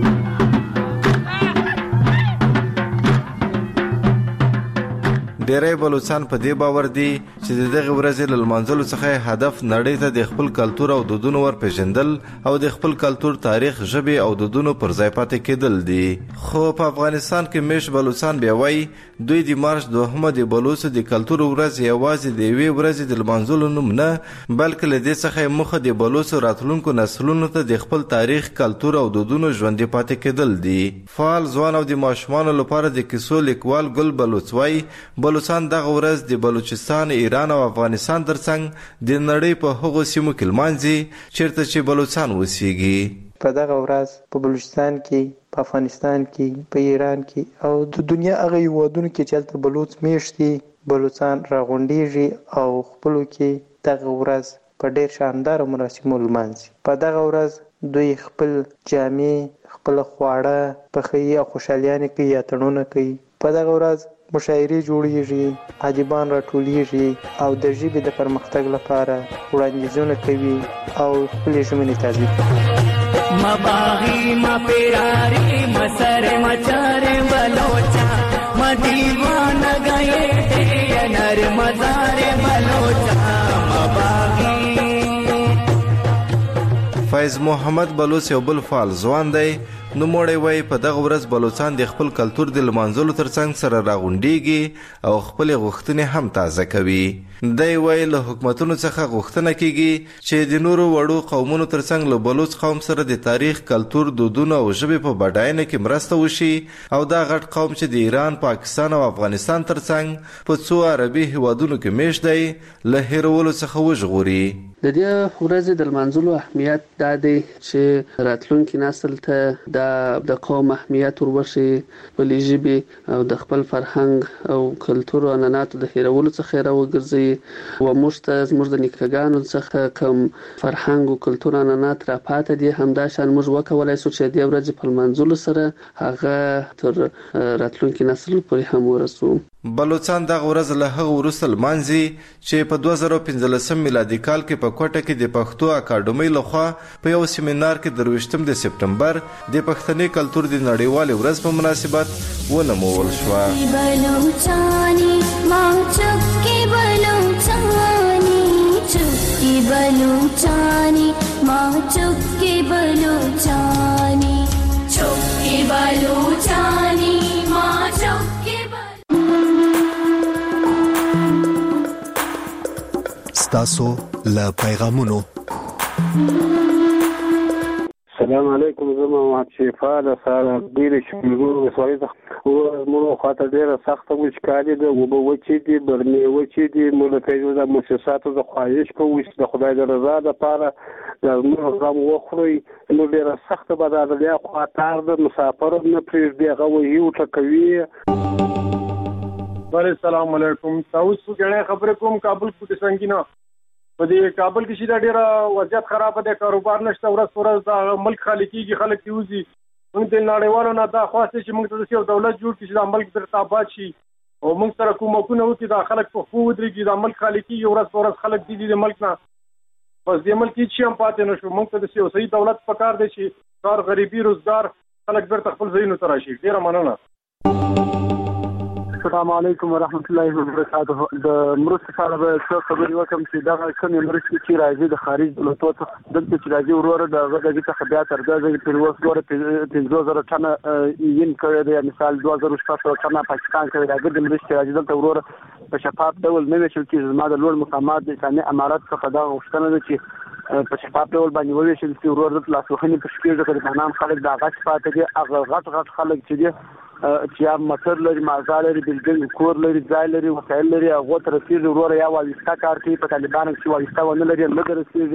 ډېری بلوچستان په دې باور دي چې د دغه ورځې له لمانځلو څخه هدف نړۍ ته د خپل کلتور او دودونو ورپېژندل او د خپل کلتور، تاریخ، ژبې او دودونو پر ځای پاتې کېدل دي. خو په افغانستان کې مېشت بلوچستان بیا وایي دوی د مارچ دوهمه د بلوڅو د کلتور ورځ یوازې د یوې ورځې د لمانځلو نوم نه، بلکې له دې څخه موخه د بلوڅو راتلونکو نسلونو ته د خپل تاریخ، کلتور او دودونو ژوندي پاتې کېدل دي. فعال ځوان او د ماشومانو لپاره د کیسو لیکوال ګل بلوڅ وایي بلوچستان دغه ورځ د بلوچستان، ایران او افغانستان ترڅنګ د نړۍ په هغو سیمو کې لمانځي چیرته چې بلوچستان اوسېږي. په دغه ورځ په بلوچستان کې، په افغانستان کې، په ایران کې او د دنیا هغه هیوادونو کې چې هلته بلوڅ میشت دي، بلوچستان راغونډېږي او خپلو کې دغه ورځ په ډېر شانداره مراسمو لمانځي. په دغه ورځ دوی خپل جامې، خپل خواړه پخوي او خوشحالیانې کوي، اتڼونه کوي. په دغه ورځ مشاعرې جوړیږي، ادیبان راټولیږي او د ژبې د پرمختګ لپاره وړاندیزونه کوي او خپلې ژمنې تعریف کوي. مباغي ما پیراری مسر مچار بلوچا مدیوانه گئے تیرے نر مزار بلوچا مباغي. فیض محمد بلوڅ یو بل فعال ځوان دی. نو موړی وای په دغه ورځ بلوچستان د خپل کلتور د لمانځلو ترڅنګ سره راغونډيږي او خپل غوښتنې هم تازه کوي. دی وای له حکومتونو څخه غوښتنه کیږي چې د نورو وړو قومونو ترڅنګ له بلوچ قوم سره د تاریخ، کلتور، دودونو او ژبې په بډاینه کې مرسته وشي او دا غټ قوم چې د ایران، پاکستان او افغانستان ترڅنګ په څو عربي هیوادونو کې میشت دی له هیرولو څخه وژغوري. د دې ورځې د لمانځلو اهمیت دا دی چې راتلونکي نسل ته د د قوم اهمیت وربخښي، خپلې ژبې او د خپل فرهنګ او کلتور او عنعناتو د هیرولو څخه راوګرځي او موږ ته زموږ د نیکهګانو څخه کوم فرهنګ او کلتور او عنعنات راپاتې دي، همداشان موږ وکولای شو چې د ورځې په لمانځلو سره هغه تر راتلونکي نسل پورې هم ورسو. بلوچستان دغه ورځ له هغه وروسته لمانځي چې په دوه زره پنځلسم میلادي کال کې په کوټه کې د پښتو اکاډمۍ لخوا په یو سیمینار کې درویشتم د سپټمبر د پښتني کلتور د نړیوالې ورځ په مناسبت ونومول شوه. بلوچانی ما چوکي بلوچانی چوکي بلوچانی ما چوکي بلوچانی چوکي بلوچانی ما چوکي. ستاسو له پیغامونو. السلام علیکم. زما محمد شفا د ساره ډیره شمګورو وسوي او موږ خاطر ډیره سخت وچکالي ده او به وچی دي برني وچی دي موږ په دې مؤسساتو د خواهش کوو چې د خدای د رضا لپاره د موږ غو وخوري. نو ډیره سخت به د بیا خاطر د مسافر نه پریږدي هغه یو ټکوي. السلام علیکم. تاسو څنګه خبرې کوم؟ کابل کوټه څنګه نه په دې کابل کې چې ډېره وضعیت خراب ده، کاروبار نشته، ورځ ورځ د ملک خالي کېږي، خلک دیوځي. موږ د نړیوالو نه دا خواسته چې موږ ته یو دولت جوړ کړي چې د ملک بیرته آباد شي او موږ سره کومکونه وکړي، دا خلک په خو ودرېږي، دا ملک خالي کېږي، ورځ ورځ خلک دي د ملک نه بس دې ملک هیڅ شی هم پاتې نه شو. موږ ته د یو صحیح دولت پکار دی چې کار، غریبي، روزګار خلک بیرته خپل ځایونو ته راشي. ډېره مننه. السلام علیکم ورحمت الله وبرکاته. د مرستې سره به څه خبرې وکړم چې دغه کومې مرستې چې راځي د خارج دولتو څخه دلته چې راځي وروره د هغه دغې څخه بیا تر دا ځایه پورې اوس وروره پنځه زره ټنه یین کړی دی، مثال دوه زره شپږ سوه ټنه پاکستان کوي. د هغه د مرستې راځي دلته وروره په شفاف ډول نه ویشل کېږي. زما د لوړ مقامات د اسلامي امارت څخه دا غوښتنه ده چې په شفاف ډول باندې وویشل شي. وروره دلته لاسوهنې په شپېږو غریبانان خلک د هغه پاتې دي، هغه غټ غټ خلک چې دي چې یا موټر لري، مازال لري، بلډینګ کور لري، ځای لري، وسایل لري، هغه ته رسیږي وروره یا وایستا کار کوي. په طالبانو چې وایستا ونه لري نه رسیږي.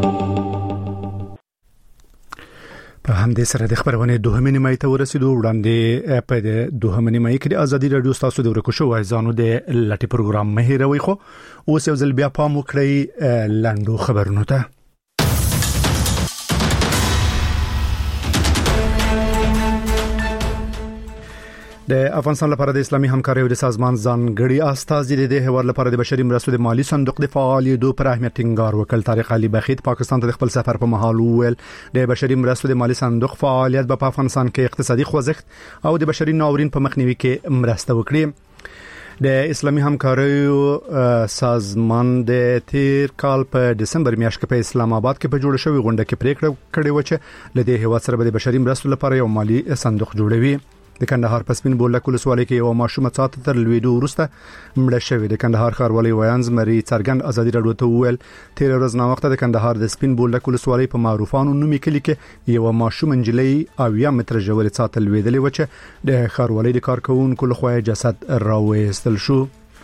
په همدې سره د خبرونه دوهمې نیمه ته ورسېدو. وړاندې په دوهمې نیمه کې د ازادي رادیو تاسو د ورکو شو وایزانو د لټي پروګرام مهیروي، خو اوس یو ځل بیا پام وکړئ لاندو خبرونو ته. د افغانستان لپاره د اسلامي همکارۍ او د سازمان ځانګړي استازي د دې هوار لپاره د بشري مرستو د مالی صندوق د فعالیتو پر اهمیت ټینګار وکړ. طارق علي بخیت پاکستان ته د خپل سفر په مهال وویل د بشري مرستو د مالی صندوق فعالیت په افغانستان کې اقتصادي خوځښت او د بشري ناورین په مخنیوي کې مرسته وکړي. د اسلامي همکارۍ سازمان د تیر کال په دسمبر میاشت کې په اسلام آباد کې په جوړ شوی غونډه کې پریکړه کړې و چې لدې هوا سره د بشري مرستو لپاره یو مالی صندوق جوړوي. د کندهار پسپین بولک ولسوالۍ کې یو ماشومه ساعت تر لویدو ورسته مړه شوې. د کندهار ښاروالۍ ویانز مری څرګند ازادي راډیو ته وویل تیر ورځ نا وخت د کندهار د سپین بولک ولسوالۍ په معروفانو نومي کلی کې یو ماشوم انجلۍ او یا متر ژورې ساعت لویدلې و چې د ښاروالۍ د کارکونکو لخوا جسد راوېستل شو.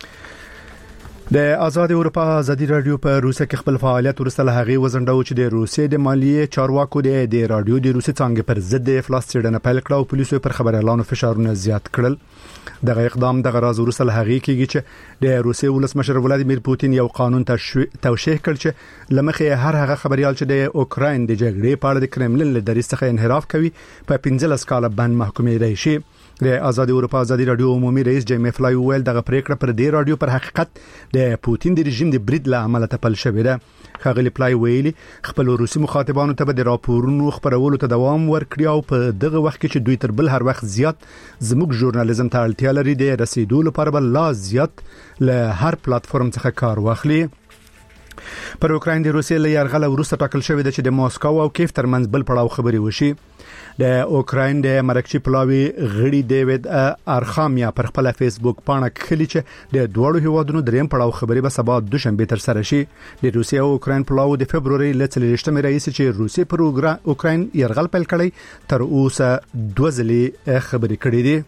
د آزاد اروپا ازادي رادیو په روسیه کې خپل فعالیت ورسته له هغه وزنداو چې د روسیې د مالیې چارواکو د د رادیو د روسي څنګه پر ضد افلاس څېړنه پیل کړه او پولیسو پر خبر اعلان فشارونه زیات کړل. دغه اقدام د غراض ورسته له هغه کېږي چې د روسیې ولسمشر ولادیمیر پوتین یو قانون توشیح کړ چې لمخې هر هغه خبريال چې د اوکراین د جګړې په اړه د کرملین له دریځ څخه انحراف کوي په پنځلس کاله بند محکومې شي. د آزاد اروپا ازادي رادیو عمومي رئیس جیمی فلای ویل دغه پریکړه پر دې رادیو پر حقیقت د پوتین د رژیم د برید له امله تپل شوې ده. خغلی پلای ویلي خپل روسي مخاطبانو ته د راپورونو خبرولو ته دوام ورکړي او په دغه وخت کې چې دوی تر بل هر وخت زیات زموږ ژورنالیزم ته اړتیا لري د رسیدو لپاره بل لا زیات له هر پلیټفارم څخه کار واخلي. پر اوکراین د روسیې له یرغل وروسته ټاکل شوې ده چې د ماسکو او کیف ترمنځ بل پړاو خبري وشي. د اوکراین د مرکزی پلاوی غړي ډیوډ ارخامیا پر خپل فیسبوک پاڼه کلی چې د دوړو هیوادونو دریم پړاو خبري به سبا د دوشنبه تر سره شي. د روسیې او اوکراین پلاو د فبرवरी لڅلېشتمه رئیس چې روسیې پر اوکراین یرغل پیل کړی تر اوسه دوه ځلې خبري کړې دي.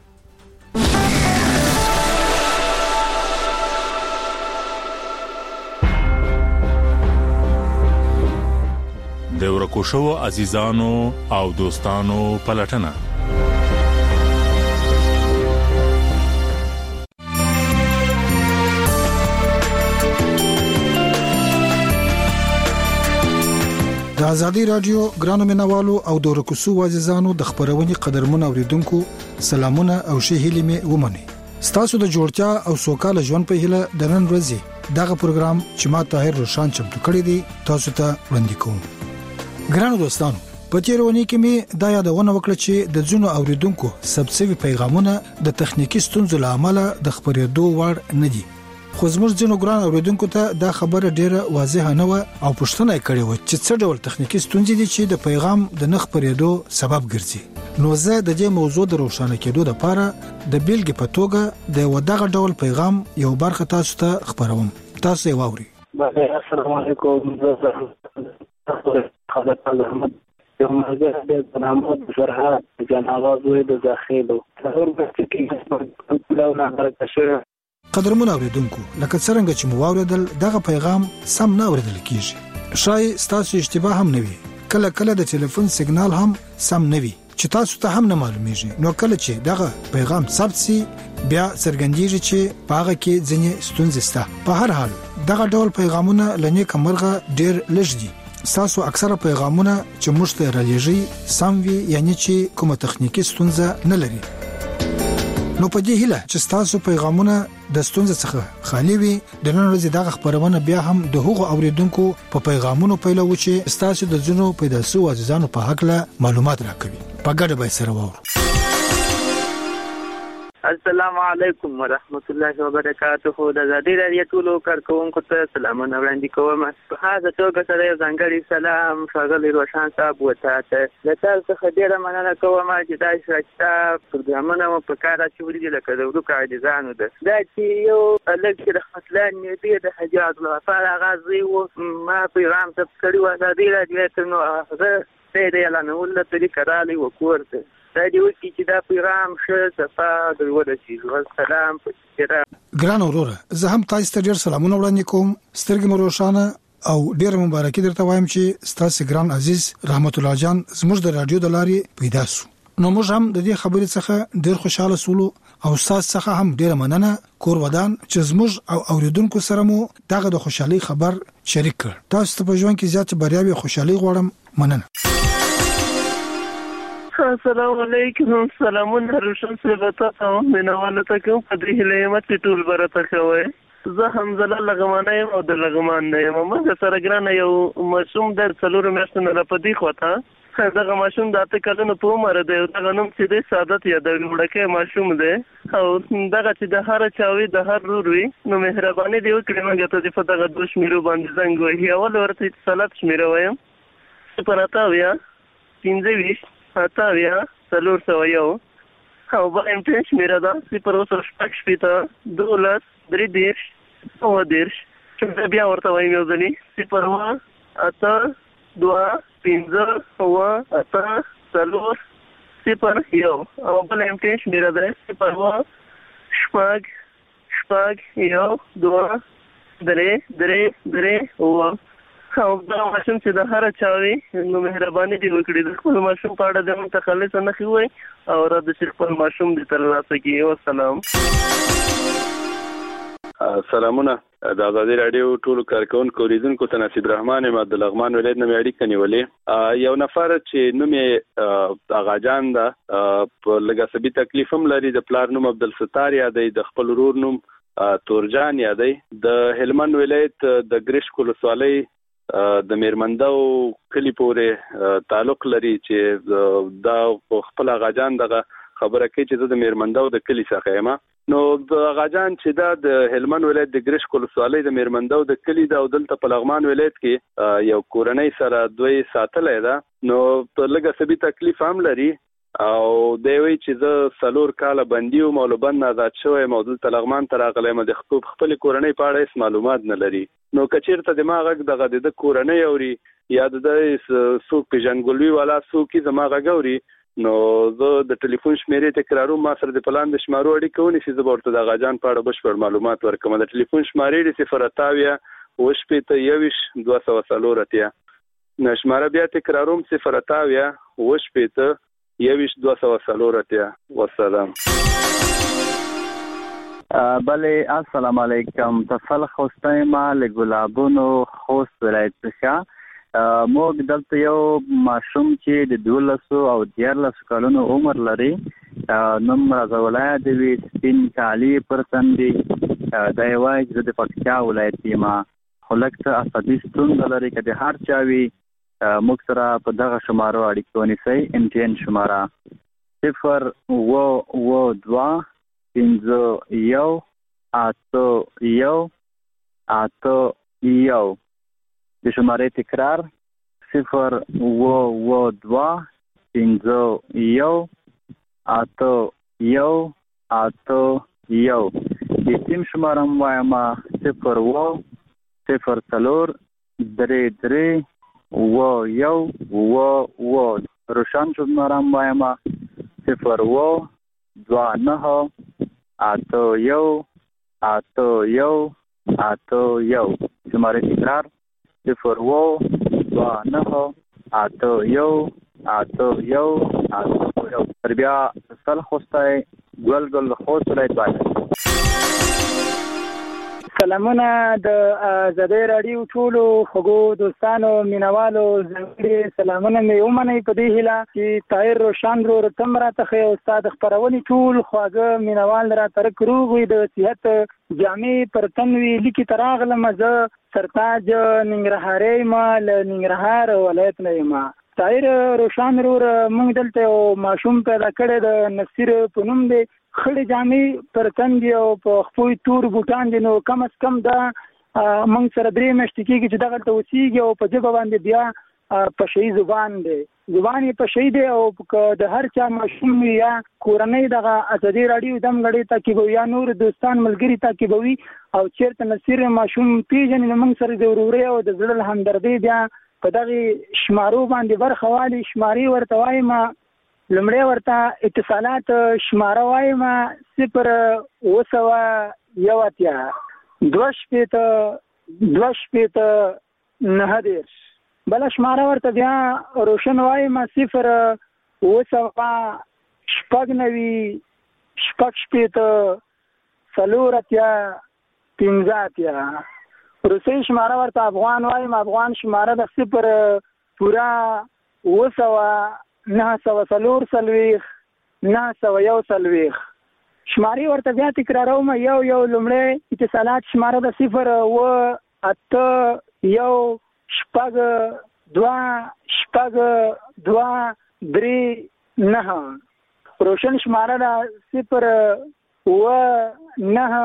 د ورکو شو عزیزانو او دوستانو پلټنه د ازادي رادیو ګرانو مینوالو او د ورکو شو عزیزانو د خبرونې قدرمن اوریدونکو سلامونه او شه هیله می ومني. ستاسو د جوړتیا او سوکاله ژوند په هیله د نن ورځې دغه پروګرام چې ما طاهر روشان چمتو کړی دی تاسو ته وړاندې کوم. ګرانو دوستانو په تیرونی کې می دا یادونه وکړه چې د ځونو اوریدونکو سبسیوي پیغامونه د تخنیکی ستونزو لامل د خبرېدو وړ نه دي. خو زموږ ځینو ګران اوریدونکو ته دا خبره ډیره واضحه نه و او پوښتنه کړې و چې څه ډول تخنیکی ستونزې دي چې د پیغام د نه خبرېدو سبب ګرځي. نو زه د دې موضوع د روښانه کېدو لپاره د بیلګې په توګه د ودغه ډول پیغام یو برخه تاسو ته خبروم. تاسو یې واوري. السلام علیکم. خالد احمد یو مرګ د برنامه فرحات جناواز وې د داخلو هر وخت کې په لاره راځي. قدرمن اوریدونکو لکه څنګه چې مو واوریدل دغه پیغام سم نه اوریدل کیږي. شای تاسو اشتباه هم نه وي. کله کله د ټلیفون سیګنال هم سم نه وي چې تاسو ته هم نه معلومیږي. نو کله چې دغه پیغام ثبت سي بیا څرګندېږي چې هغه کې ځینې ستونزې شته. په هر حال دغه ډول پیغامونه لنی کمرغه ډیر لږ دي. تاسو اکثره پیغامونه چې موږ ته رالیږي سم وي، یعنی چې کومه تخنیکی ستونزه نه لري. نو په دې هیله چې تاسو پیغامونه د ستونزې څخه خالي وي، د نن ورځې دغه خبرونه بیا هم د هغو اوریدونکو په پیغامونو پیلو چې تاسو د ځینو پیدا شوو عزیزانو په حق له معلومات راکوي. په ګډه به سره وو. السلام علیکم ورحمت الله وبرکاته. د آزادۍ رادیو ټولو کارکونکو ته سلامونه وړاندې کوم. په هغه توګه سره یو ځانګړی سلام ښاغلی روشن صاحب وته له تاسو څخه ډېره مننه کوم چې دا شته پروګرامونه مو په کار اچولي دي لکه د وړوکو عاجزانو ده. دا چې یو هلک چې رحمت الله نیبي د حاجي عبدالغفار هغه زوی و، ما پیغام ثبت کړی و آزادۍ رادیو ته، نو هغه ته یې د اعلانولو له طریقه راغلی و کور ته. دا دی وکی چې دا پیغام ښه صفا د ورسېږي. سلام په ګران وروره، زه هم تاسو ته ډېر سلامونه وړاندې کوم. سترګې مو روښانه او ډېر مبارکي درته وایم چې ستاسو ګران عزیز رحمت الله جان زموږ د رادیو د لارې پیدا شو. نو موږ هم د دې خبرې څخه ډېر خوشاله سولو او تاسو څخه هم ډېر مننه کور ودان چې زموږ او اوریدونکو سره مو دغه د خوشحالي خبر شریک کړ. تاسو ته په ژوند کې زیات بریاوي او خوشحالي غواړم. مننه. السلام علیکم. سلامونه روشن صاحب تاسو مینوالو ته کوم په دې هلمت ټول برته کوي. زه حمزله لغمانه یم او د لغمان نه یم. موږ سره ګرانه یو ماشوم در څلور میاشتې نه پدې خوته دغه ماشوم د اته کلونو په عمر دی. دغه نوم چې دی سعادت یادوي، وړکه ماشوم دی او دغه چې د هر چاوي د هر رور وي، نو مهرباني دی وکړئ موږ ته په دغه دوه شمیرو باندې زنګ وهي. اول ورته اتصالات شمیره وایم صفر اته اویا پنځه ویشت اتاویا څلور سوه یو او بل امتحان شمیره ده صفر اوه شپږ شپېته دولس درې دېرش اووه دېرش. بیا ورته وایم یو ځلې صفر اوه اته دوه پنځه اووه اته څلور صفر یو او بل امتحان شمیره ده صفر اوه شپږ شپږ یو دوه درې درې درې اووه. او دا ماشوم چې د هر چاوي نو مهرباني دی وکړي د خپل ماشوم په اړه د متخلص نه خوي او را د خپل ماشوم د ترلاسه کی. والسلام. سلامونه د آزادۍ رادیو ټولو کارکونکو اوریدونکو ته نصیب رحمان یم د لغمان ولایت نه اړیکه نیولې. یو نفر چې نوم یې اغاجان ده په لږه سبي تکلیف هم لري، د پلار نوم عبدالستار یادی، د خپل ورور نوم تورجان یادی، د هلمند ولایت د ګریش ولسوالۍ د میرمندو کلی پورې تعلق لري چې دا خپل اغاجان دغه خبره کوي چې د میرمندو د کلی څخه یم. نو د اغاجان چې دا د هلمند ولایت د ګریش ولسوالۍ د میرمندو د کلی دا او دلته په لغمان ولایت کې یو کورنۍ سره دوی ساتلې ده. نو په لږه سبي تکلیف هم لري او دی وی چې زه څلور کاله بندي وم او له بند نه آزاد شوی یم او دلته لغمان ته راغلی یم. د خپل کورنۍ په اړه هېڅ معلومات نه لري. نو که چېرته زما غږ دغه د کورنۍ اوري یا د څوک پېژندګلوي والا څوک یې زما غږ اوري، نو زه د ټلیفون شمیرې تکراروم. ما سره د پلان د شمارو اړیکه ونیسي، زه به ورته د اغاجان په اړه بشپړ معلومات ورکوم. د ټلیفون شمارې د صفر اته اویا اوه شپېته یوویشت دوه سوه څلور اتیا. شماره بیا تکراروم صفر اته اویا اوه شپېته یوویشت دوه سوه څلور اتیا. والسلام. بله السلام علیکم. تفل خوستای ما لګلابونو خوست ولایت څخه. موږ دلته یو ماشوم چې د دولسو او دیارلسو کلونو عمر لري، نوم رضا الله دی، سپین کالي پر تن دي. دا یې وایي چې د پکتیا ولایت یم، خو لږ څه عصبي ستونزه لري. که د هر چا وي موږ سره په دغه شمارو اړیکه ونیسئ. امتحان شماره صفر اوه اوه دوه پنځه یو اته یو اته یو. د شمارې تکرار صفر اوه اوه دوه پنځه یو اته یو اته یو. د سیم شماره هم وایم صفر اوه صفر څلور درې درې اوه یو اوه اوه. روشن شماره هم وایم صفر اوه دوه نهه اته یو اته یو اته یو. شماره تکرار صفر اوه دوه نهه اته یو اته یو اته یو. تر بیا سل خوستای ګل ګل خوست ولایت باندې. سلامونه د آزادۍ رادیو ټولو خوږو دوستانو مینوالو ځانګړي سلامونه مې ومنئ په دې هیله چې طاهر روشن ورور تم راته ښه استاد خپرونې ټول خواږه مینوال راته روغ وي د صحت جامې پر تن وي لیکي تر راغلم زه سرتاج ننګرهارۍ یم له ننګرهار ولایت نه یم. طاهر روشن ورور موږ دلته یو ماشوم پیدا کړی د نصیر په نوم دی. خړې جامې پر تن دي او په خپل تور بوټان دي. نو کم از کم دا موږ سره درې میاشتې کېږي چې دغلته اوسېږي او په ژبه باندې بیا په شي زبان دی زبان یې په شي دی او د هر چا ماشوم یا کورنۍ دغه ازادي رادیو دم غړي تعقیبوي یا نور دوستان ملګري تعقیبوي او چېرته نصیر ماشوم پیژني نو موږ سره د ورورۍ او د زړه همدردۍ بیا په دغه شمارو باندې برخه والي. شماري ورته وایم لمړی ورته اتصالات شماره وایم صفر اوه سوه یو اتیا دوه شپېته دوه شپېته نهه دېرش. بله شماره ورته بیا روشن وایم صفر اوه سوه شپږ نوي شپږ شپېته څلور اتیا پنځه اتیا. روسۍ شماره ورته افغان وایم افغان شماره د صفر پوره اوه سوه نه سوه څلور څلوېښت نه سوه یو څلوېښت. شمارې ورته بیا تکراروم یو یو لومړی اتصالات شماره د صفر اوه اته یو شپږ دوه شپږ دوه درې نهه. روشن شماره د صفر اوه نهه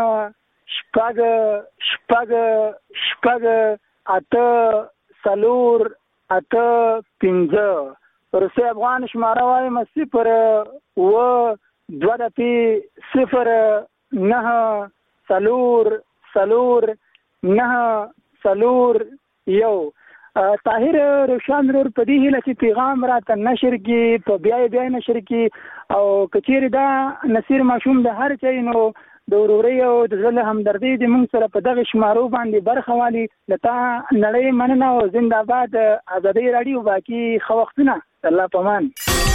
شپږ شپږ شپږ اته څلور اته پنځه. روسي افغان شماره وایم صفر اوه دوه دپې صفر نهه څلور څلور نهه څلور یو. طاهر روشن ورور په دې هیله چې پیغام راته نشر کړي په بیا بیا نشر کړي او که چیرې دا نصیر ماشوم د هر چا نو د ورورۍ او د زړه همدردۍ د موږ سره په دغه شمارو باندې برخه والي. له تا نړۍ مننه او زنده‌باد آزادۍ رادیو باقي ښه وختونه الله پامان.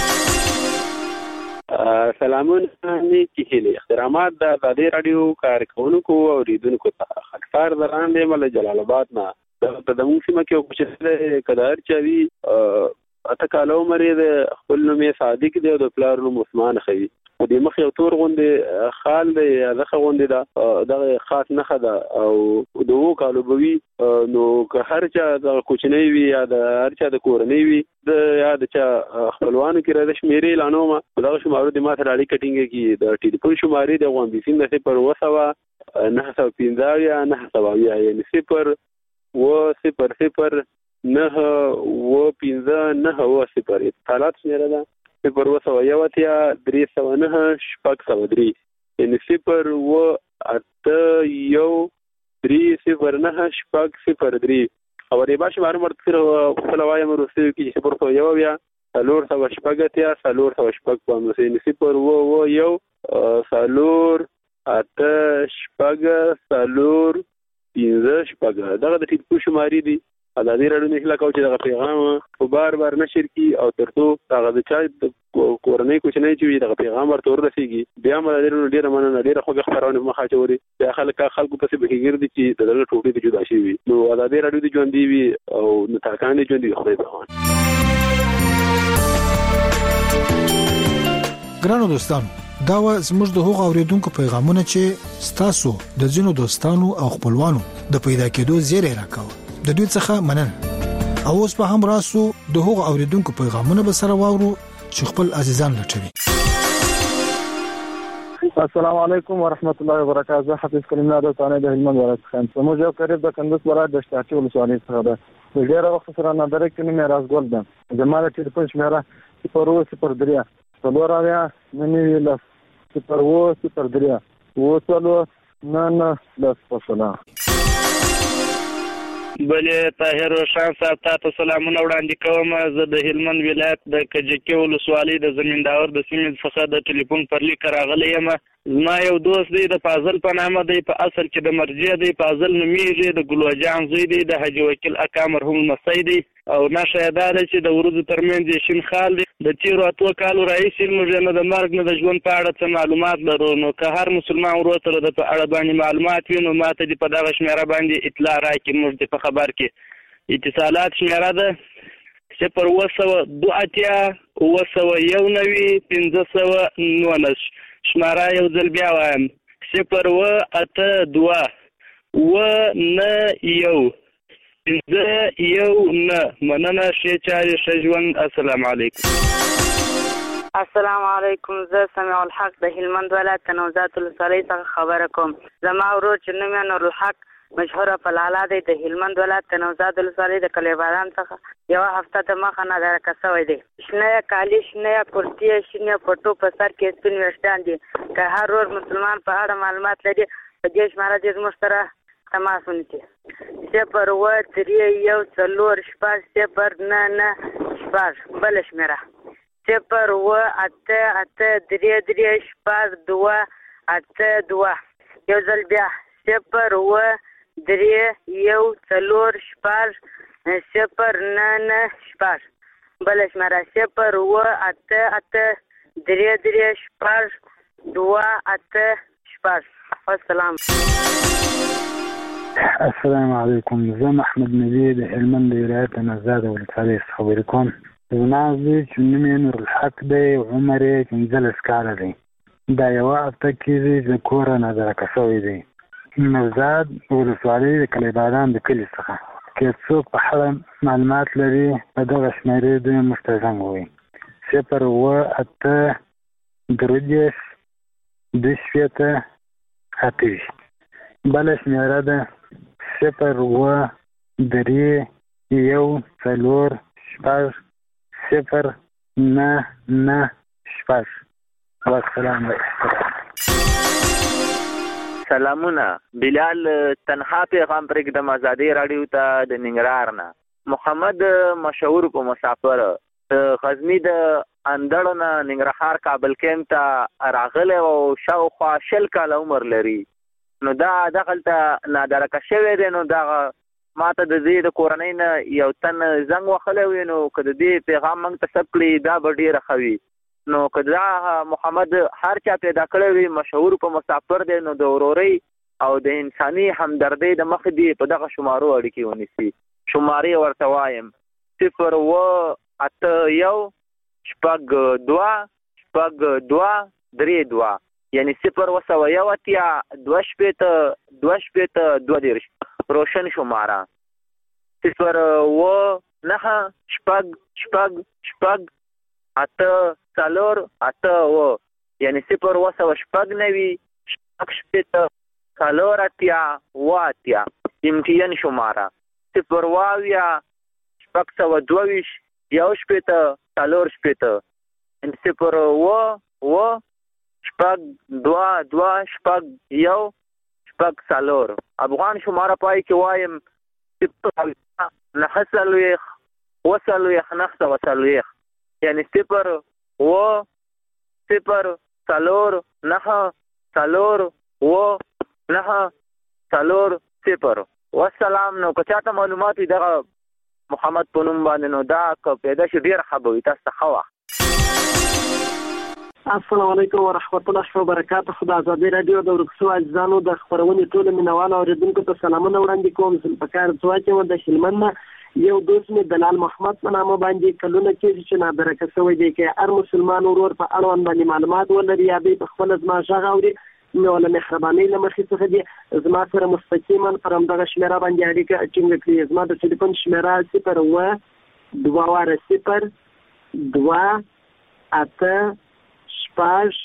سلامونه نیکی هیلې احترامات د آزادۍ رادیو کارکونکو او اوریدونکو ته. خاکسار دران دی مله جلال آباد نه د دمو سیمه کې او چې کدار چوي اته کالو مری د خپل نوم صادق دی او د پلار نوم عثمان خوي. د مخ یو تور غوندې خال دی دغه غوندې دا دغه خاص نخه ده او د وو کالو بوي نو که هر چا د کوچنی وي یا د هر چا د کورنۍ وي د یا د چا خپلوانو کې راځي شمیرې لانو ما دغه شمارو د ماته راړي کټینګ کې د ټلیفون شمارې د غوان بي سیم د صفر اوه سوه نه سوه پنځه یا نه سوه اویا یعنی صفر اوه صفر صفر نه اوه پنځه نه اوه صفر. اتصالات شمیره ده صفر اوه سوه یو اتیا درې سوه نه شپږ سوه درې یعنی صفر اوه اته یو درې صفر نه شپږ صفر درې. او د باشه مارو مرتفر خپل وایم روسي کې صفر سوه یو بیا څلور سوه شپږ اتیا څلور سوه شپږ پنځوس یعنی صفر اوه اوه یو څلور اته شپږ څلور پنځه شپږ. دغه د ټلیفون شمارې دي. آزادۍ رادیو نه هیله کوم چې دغه پیغام په بار بار نشر کړي او ترڅو هغه د چا کورنۍ کوچنۍ چې وي دغه پیغام ورته ورسیږي. بیا مله ډېره ډېره مننه ډېره خوږه خپرونه مخه اچولې. بیا خلک خلکو پسې بهیږي چې د دغه ټوټې د جدا شي وي. نو آزادۍ رادیو د ژوندۍ وي او نتاکان دي ژوندۍ خدای پامان. ګرانو دوستانو دا و زموږ د هغو اوریدونکو پیغامونه چې ستاسو د ځینو دوستانو او خپلوانو د پیدا کېدو زیری راکاوه. د دوی څخه مننه. او اوس په هم راسو د هغو اوریدونکو پیغامونه به سره واورو چې خپل عزیزان لټوي. السلام علیکم ورحمت الله وبرکاته. حافظ کلیم الله تعالی د هلمند ولایت خان سمو جو قریب د کندوز ولایت د شتاچي ولسوالۍ څخه ده. د ډیره وخت سره نه درک کې مې راز ګل ده. زموږ ټلیفون شمیره صفر اوه صفر درې څلور اویا نهه لس صفر اوه صفر درې اوه څلور نهه لس. وسلام. بلې طاهر روشن صاحب تاسو سلامونه وړاندې کوم. زه د هلمند ولایت د کجکي ولسوالۍ د زمینداور د سیمې څخه د ټلیفون پر لیک راغلی یم. ما یو دوست دی د فاضل په نامه دی، په اصل کې د مرجع دی، فاضل نومیږي، د ګلوجان زوی دی، د حاجي وکیل اکا مرحوم مسۍ دی او نشه یې دا ده چې د ورځو ترمنځ یې شین خال دی. د تیرو اتو کالو راهیسې موږ نه د مرګ نه د ژوند په اړه څه معلومات لرو، نو که هر مسلمان ورور سره د په اړه باندې معلومات وي نو ما ته دې په دغه شمېره باندې اطلاع راکړي. موږ دې په خبر کې اتصالات شمېره ده صفر اوه سوه دوه اتیا اوه سوه یو نوي پنځه سوه نولس. شماره یو ځل بیا وایم صفر اوه اته دوه اوه نه یو پنځه یو نه. مننه، ښې چارې، ښه ژوند. السلام علیکم. السلام علیکم. زه سمیع الحق د هلمند ولایت نوزاد ولسوالۍ څخه خبره کوم. زما ورور چې نوم یې نور الحق مشهوره فلاله دی د هلمند ولایت نوزاد ولسوالۍ د کلی بادام څخه یوه هفته د مخه نادرکه شوی دی. شنه کالي، شنه کرتي، شنه پټو، په سر کې سپین ویښتان دي. که هر ورور مسلمان په اړه معلومات لري په دې شماره دې زموږ سره تماس ونیسي. صفر اوه درې یو څلور شپږ صفر نه نه شپږ. بله شمېره صفر اوه اته اته درې درې شپږ دوه اته دوه. یو ځل بیا صفر اوه درې یو څلور شپږ صفر نه نه شپږ. بله شمېره صفر اوه اته اته درې درې شپږ دوه اته شپږ. والسلام. السلام علیکم. زه محمد نبی د هلمند د ولایت نوزاد ولسوالۍ څخه خبرې کوم. زما زوی چې نوم یې نور الحق دی، عمر یې پنځلس کاله دی. دا یوه هفته کېږي چې د کوره نادرکه شوی دی. نوزاد ولسوالۍ د کلی بادام د کلي څخه. که څوک په اړه معلومات لري په دغه شمېرې دوی موږ ته زنګ ووایي. صفر اوه اته درې دېرش دوه شپېته اته ویشت. بله شمېره ده صفر اوه درې یو څلور شپږ صفر نه نه شپږ. والسلام علیکم. سلامونه. بلال تنها پیغام پرېږدم ازادۍ راډیو ته د ننګرهار نه. محمد مشهور په مسافر غزني د اندړ نه ننګرهار کابل کیمپ ته راغلی او شاوخوا شل کاله عمر لري. نو دا دغلته نادرکه شوی دی. نو دغه ما ته د دې د کورنۍ نه یو تن زنګ وهلی وي، نو که د دې پیغام موږ ته ثبت کړي دا به ډېره ښه وي. نو که دا محمد هر چا پیدا کړی وي، مشهور په مسافر دی، نو د ورورۍ او د انساني همدردۍ د مخې دی په دغه شمارو اړیکې ونیسي. شمارې ورته وایم صفر اوه اته یو شپږ دوه شپږ دوه درې دوه، یعنی صفر اوه سوه یو اتیا دوه شپېته دوه شپېته دوه دېرش. روشن شماره صفر اوه نهه شپږ شپږ شپږ اته څلور اته اوه، یعنی صفر اوه سوه شپږ نوي شپږ شپېته څلور اتیا اوه اتیا. امتیان شماره صفر اوه اویا شپږ سوه دوه ویشت یو شپېته څلور شپېته، یعنی صفر اوه اوه شپږ دوه دوه شپږ یو شپږ څلور. افغان شماره پای کې وایم صفر نهه څلوېښت اوه څلوېښت نهه سوه څلوېښت، یعنی صفر اوه صفر څلور نهه څلور اوه نهه څلور صفر. والسلام. نو که چاته معلومات وي دغه محمد په نوم باندې نو دا که پیدا شي ډېره ښه به وي. تاسو ته ښه وخت. السلام علیکم ورحمت الله وبرکاته. د ازادۍ راډیو د ورکسو عزیزانو د خپرونې ټولو مینوالو اورېدونکو ته سلامونه وړاندې کوم. ذوالفقار ځواک یم د هلمند نه. یو دوست مې دلال محمد په نامه باندې کلونه کېږي چې نادرکه شوی دی. که هر مسلمان ورور په اړوند باندې معلومات ولري یا دوی په خپله زما غږ اوري نو له مهربانۍ له مخې څخه دي زما سره مستقیما پر همدغه شمېره باندې اړیکه ټینګه کړي. زما د ټلیفون شمېره صفر اوه دوه واره صفر دوه اته شپږ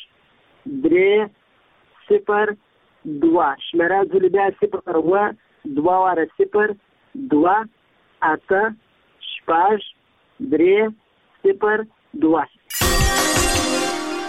درې صفر دوه. شمېره ځلې بیا صفر اوه دوه واره صفر دوه اته شپږ درې صفر دوه.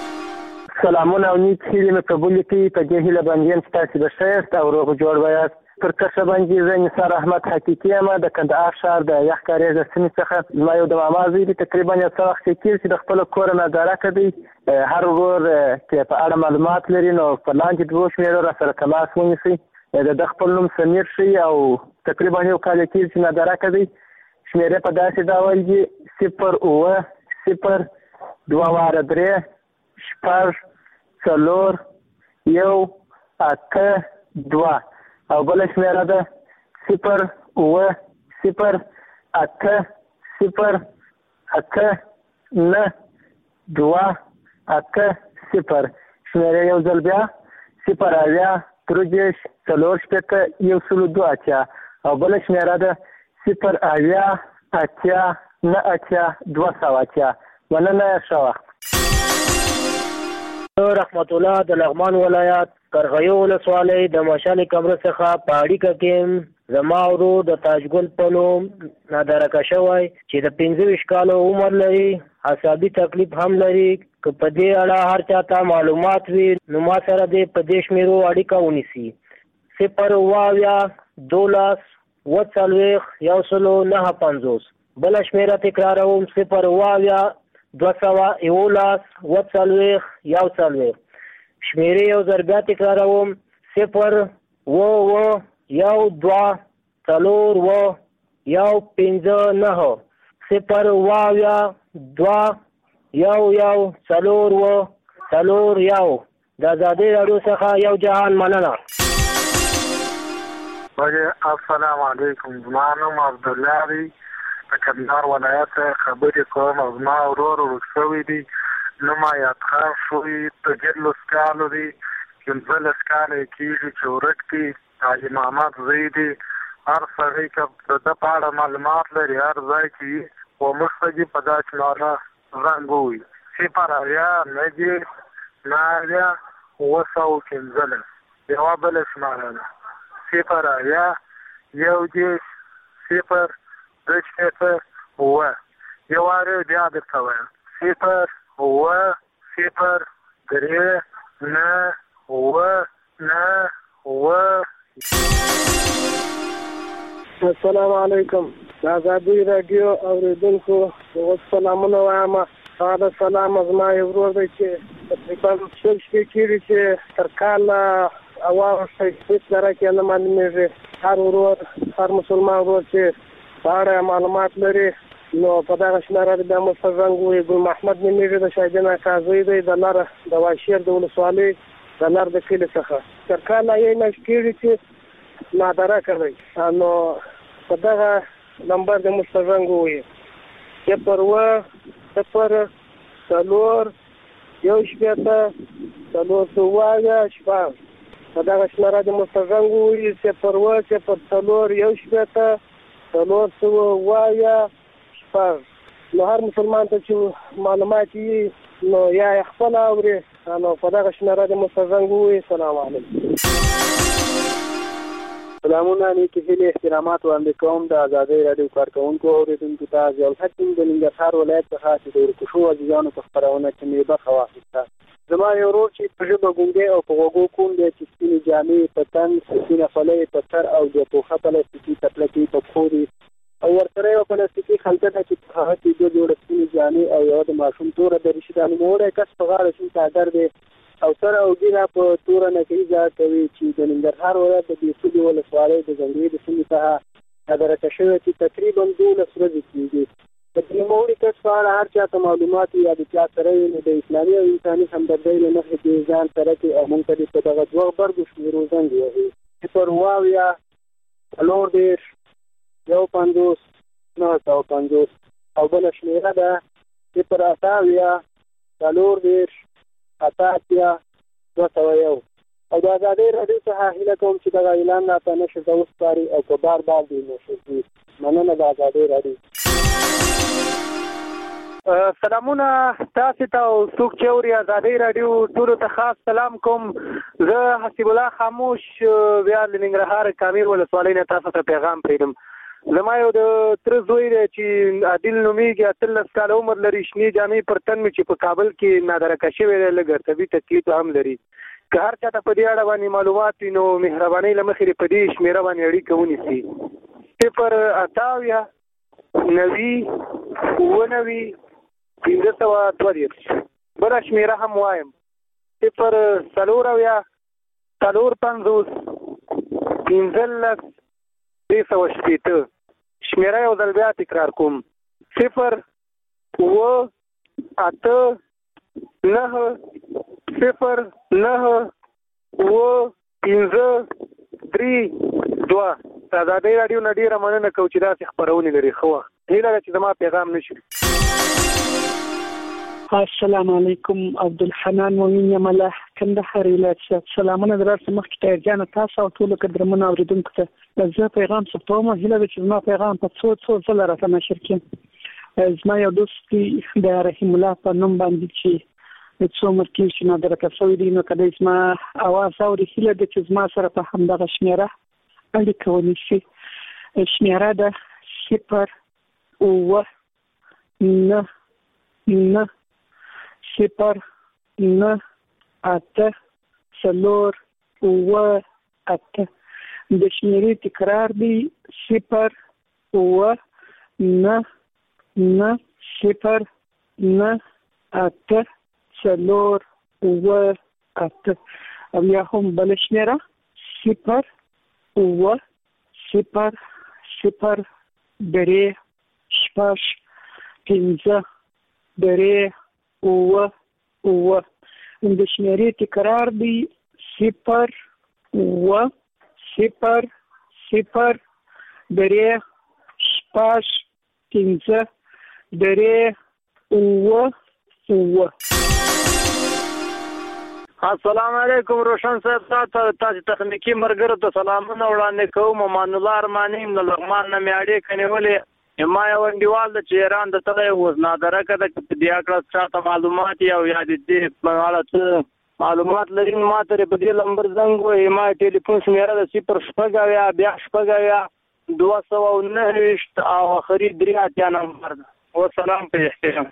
سلامونه او نیک هیلې مې قبول کړي. په دې هیله باندې یم چې تاسې به ښه یاست او روغ جوړ به یاست. پر کسه باندې زه نثار احمد حقیقي یم د کندهار ښار د یخ کاریز د سیمې څخه. زما یو د ماما زوی دی تقریبا یو څه وخت کېږي چې د خپل کور نظاره کوي. هر ورور چې په اړه معلومات لري نو په لاندې دوه شمیرو را سره تماس ونیسي. د خپل نوم سمیر شي او تقریبا یو کال کېږي چې نظاره کوي. شمیرې په داسې ډول دي صفر اوه صفر دوه واره درې شپږ څلور یو اته دوه او بل شمیره ده صفر اوه صفر اته صفر اته نه دوه اته صفر. شمیره یو ځل بیا صفر اویا درې دېرش څلور شپېته یو سل دوه اتیا او بل شمیره ده صفر اویا اتیا نه اتیا دوه سوه اتیا. مننه، ښه وخت. رحمت الله د لغمان ولایت قرغیو ولسوالۍ د مشال کمره څخه په اړیکه کې زما ورور د تاجګل په نوم نادرکه شوی چې د پنځه ویشت کالو عمر لري، عصبي تکلیف هم لري. که په دې اړه هر چا ته معلومات وي نو ما سره دې په دې شمیرو اړیکه ونیسي. صفر اوه اویا دولس اووه څلوېښت یو سلو نهه پنځوس. بله شمیره تکراروم صفر اوه اویا دوه سوه یولس اووه څلوېښت یو څلوېښت. شمیرې یو ځل بیا تکراروم صفر اوه اوه یو دوه څلور اوه یو پنځه نهه صفر اوه اویا دوه یو یو څلور اوه څلور یو. د ازادۍ راډیو څخه یو جهان مننه. السلام علیکم. زما نوم عبدالله دی، د کندهار ولایت خبرې کوم. او زما ورور ورک شوی دی، نوم یاد خان شوی، دیارلس کالو دی، پنځلس کاله یې کېږي چې ورک دی. حاجي محمد زوی دی. هر سړی که د ده په اړه معلومات لري هر ځای کې وي خو موږ ته دې په دا شماره زنګ ووهي صفر اویا نهه دېرش نهه اویا اووه سوه پنځلس. یوه بله شماره ده صفر اویا یو دېرش صفر دوه شپېته اووه. یو وارې بیا درته وایم صفر اووه صفر درې نهه اووه نهه اووه. السلام علیکم. د ازادۍ راډیو اوریدونکو زه سلامونه وایم. هغه سلام زما یو ورور دی چې تقریبا شل شپې کېږي چې تر کاله اواوښتی هېڅ لره کې نه معلومېږي. هر ورور هر مسلمان ورور چې په اړه معلومات لري نو په دغه شماره بیا موږ ته زنګ ووهي. ګل محمد نومېږي، د شاهدین اکا زوی دی، د لر د واشیر د ولسوالۍ د لر د کلي څخه. تر کاله یې میاشت کېږي چې نادره کوي. نو په دغه نمبر د موږ ته زنګ ووهي صفر اوه صفر څلور یو شپېته څلور سوه اویا شپږ. په دغه شماره د موږ ته زنګ ووهي صفر اوه صفر څلور یو شپېته څلور سوه اوه اویا شپږ. نو هر مسلمان ته چې معلومات وي نو یا یې خپله اوري نو په دغه شماره د موږ ته زنګ ووهي. سلام علیکم. سلامونه، نیکې هیلې احترامات وړاندې کوم د ازادۍ راډیو کارکوونکو اورېدونکو ته. ضیاء الحق د ننګرهار ولایت څخه چې د ورکشو عزیزانو په خپرونه کې مې برخه واخیسته. زما یو ورور چې په ژبه ګونګی او په غوږو کوڼ دی چې سپینې جامې په تن، سپینه خولۍ په سر او د پوښه پلاستیکي تپلکې په پښو دي او ورسره یوه پلاستیکي خلطه ده چې په هغه کې دوه جوړه سپینې جامې او یوه د ماشوم توره دریشي. دا نوموړی کس په غاړه شین څادر دی او سره او ګیره په توره نکریزه کوي چې د ننګرهار ولایت د بېسودې ولسوالۍ د ځنګلې د سیمې څخه نادرکه شوی چې تقریبا دولس ورځې کېږي. د دې نوموړي کس په اړه هر چا ته معلومات یا د چا سره وي نو د اسلامي او انساني همدردۍ له مخې دې ځان سره کړي او موږ ته دې په دغه دوه غبرګو شمېرو زنګ ووهي صفر اوه اویا څلور دېرش یو پنځوس نهه سوه پنځوس او بله شمېره ده صفر اته اویا څلور دېرش اته اتیا دوه سوه یو. او د ازادۍ راډیو څخه هیله کوم چې دغه اعلان راته نشر ته وسپاري او په بار بار دې نشر کړي. مننه د ازادۍ راډیو. سلامونه تاسو ته او څوک چې اوري ازادۍ راډیو ټولو ته خاص سلام کوم. زه حسیب الله خاموش بیا له ننګرهار کامیر ولسوالۍ نه تاسو ته پیغام پرېږدم. زما یو د تره زوی دی چې عادل نومېږي، اتلس کاله عمر لري، شنې جامې پر تن مې چې په کابل کې نادرکه شوی دی، لږ عصبي تکلیف هم لري. که هر چاته په دې اړه باندې معلومات وي نو مهرباني له مخې په دې شمیره باندې اړیکه ونیسي صفر اته اویا نوي اووه نوي پنځه سوه دوه دېرش. بله شمیره هم وایم صفر څلور اویا څلور پنځوس پنځلس درې سوه شپېته. شمیره یو ځل بیا تکرار کوم صفر اووه اته نهه صفر نهه اووه پنځه درې دوه. د ازادۍ راډیو نه ډېره مننه کوو چې داسې خپرونې لري. ښه وخت. هیله ده چې زما پیغام نه شي. السلام علیکم. عبدالحنان مومن یم له کندهار ولایت څخه. سلامونه درته مخکې ته جان تاسو او ټول قدرمنو اوریدونکو ته. زه پیغام ثبتوم. هیله ده چې زما پیغام په څو څو ځله راته نشر کړي. زما یو دوست د رحیم الله په نوم باندې چې څو مرکې چې نادرکه شوی دی نو کله زما اواز اوري هیله ده چې زما سره په همدغه شمیره اړیکه ونیسي. شمیره ده صفر اووه نه نه صفر نه اته څلور اووه اته. د شمیرې تکرار دی صفر اووه نه نه صفر نه اته څلور اووه اته. او یا هم بل شمیره صفر اووه صفر صفر درې شپږ پنځه درې اووه اووه. د شمیرې تکرار دی صفر اووه صفر صفر درې شپږ پنځه درې اووه اووه. السلام علیکم روشن صاحب. تاسو تخنیکی مرګرو ته سلامونه وړاندې کوم. امان الله ارمانی د لغمان نه مې اړیکه نیولې. ما یو انډیوال د چې ایران د تللی اوس نادرکه ده که په دې هکله چاته معلومات یا یا د دې په اړه څه معلومات لري ما ته په دې نمبر زنګ ووایي. ما ټلیفون شمیره ده صفر شپږ اویا بیا شپږ اویا دوه سوه او نهه ویشت او آخري درې اتیا نمبر ده. وسلام په احترام.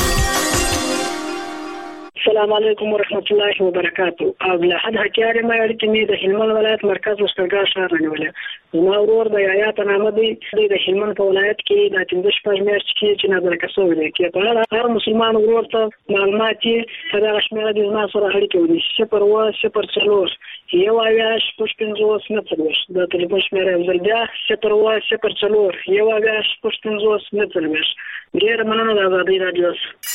السلام علیکم ورحمت الله وبرکاتو. او له حد حکیاره ما اړیکې مې د هلمند ولایت مرکز لښکرګاه ښار رانیولې. زما ورور د یحیی په نامه دی. د هلمند په ولایت کې د پنځه شپږ میاشتې کې چې نادرکه شوی دی کې په اړه هر مسلمان ورور ته معلومات یې په دغه شمېره د زما سره اړیکې ونیسي. صفر اووه صفر څلور یو اویا شپږ پنځوس نه څلوېښت. د تلیفون شمېره یو ځل بیا صفر اووه صفر څلور یو اویا شپږ پنځوس نه څلوېښت. ډېره مننه د ازادۍ راډیو.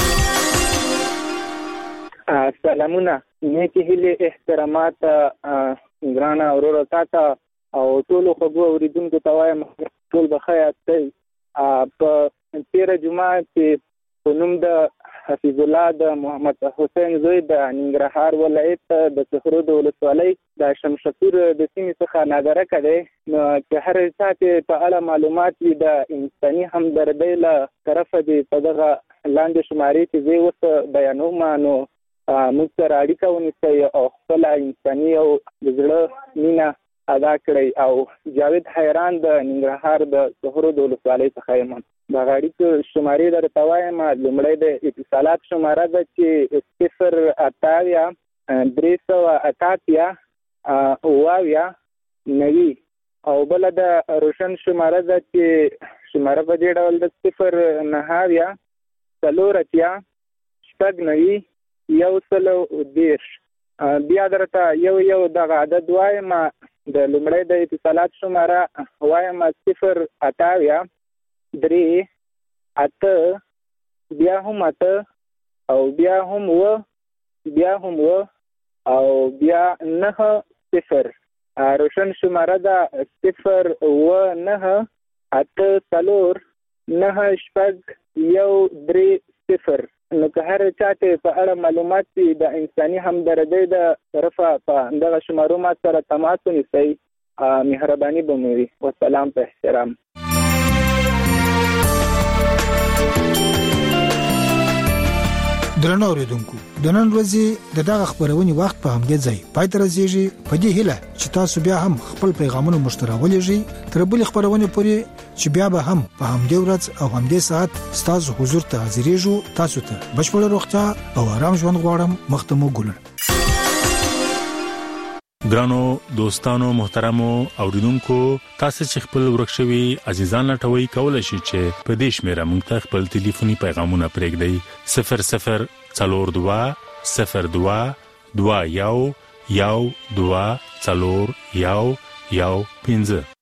سلامونه. نیکی هیلې احترامات ګرانه وروره تاته او ټولو خوږو اورېدونکو ته وایم ټول به ښه یاستئ. په تېره جمعه چې په نوم د حفیظ الله د محمد حسین زوی د ننګرهار ولایت د صخرو د ولسوالۍ د شمشپور د سیمې څخه نادرکه دی نو چې هر چا چې په اړه معلومات وي د انساني همدردۍ له طرفه دي په دغه لاندې شمارې چې زه اوس بیانوم نو موږ سره اړیکه ونیسئ او خپله انساني او د زړه مینه ادا کړئ. او جاوید حیران د ننګرهار د صخرو د ولسوالۍ څخه یم. دغه اړیکو شمارې درته وایم. لومړی د اتصالات شماره ده چې صفر اته اویا درې سوه اته اتیا اووه اویا نوي. او بله د روشن شماره ده چې شماره په دې ډول ده صفر نهه اویا څلور اتیا شپږ نوي یو سلو دېرش. بیا درته یو یو دغه عدد وایم. د لومړی د اتصالات شماره وایم صفر اته اویا درې اته بیا هم اته او بیا هم اوه بیا هم اوه او بیا نهه صفر. روشن شماره ده صفر اوه نهه اته څلور نهه شپږ یو درې صفر. نو که هر چا ته په اړه معلومات وي د انساني همدردۍ د طرفه په دغه شمارو ما سره تماس ونیسئ. مهرباني به مو وي. والسلام په احترام. درنو اوریدونکو د نن ورځې د دغه خبرونې وخت په همدې ځای پای ته رسیږي. په دې هیله چې تاسو بیا هم خپل پیغامونه مشترک ولېږئ تر بلې خبرونې پورې چې بیا به هم په همدې ورځ او همدې ساعت ستاسو حضور ته حاضرېږو. تاسو ته بشپړه روغتیا او آرام ژوند غواړم. مخ ته مو ګلونه. ګرانو دوستانو محترمو اوریدونکو تاسو چې خپل ورکشوي عزیزان لټوي کولای شئ چې په دې شمیره موږ ته خپل ټلیفوني پیغامونه پرېږدئ صفر صفر څلور دوه صفر دوه دوه یو یو دوه څلور یو یو پنځه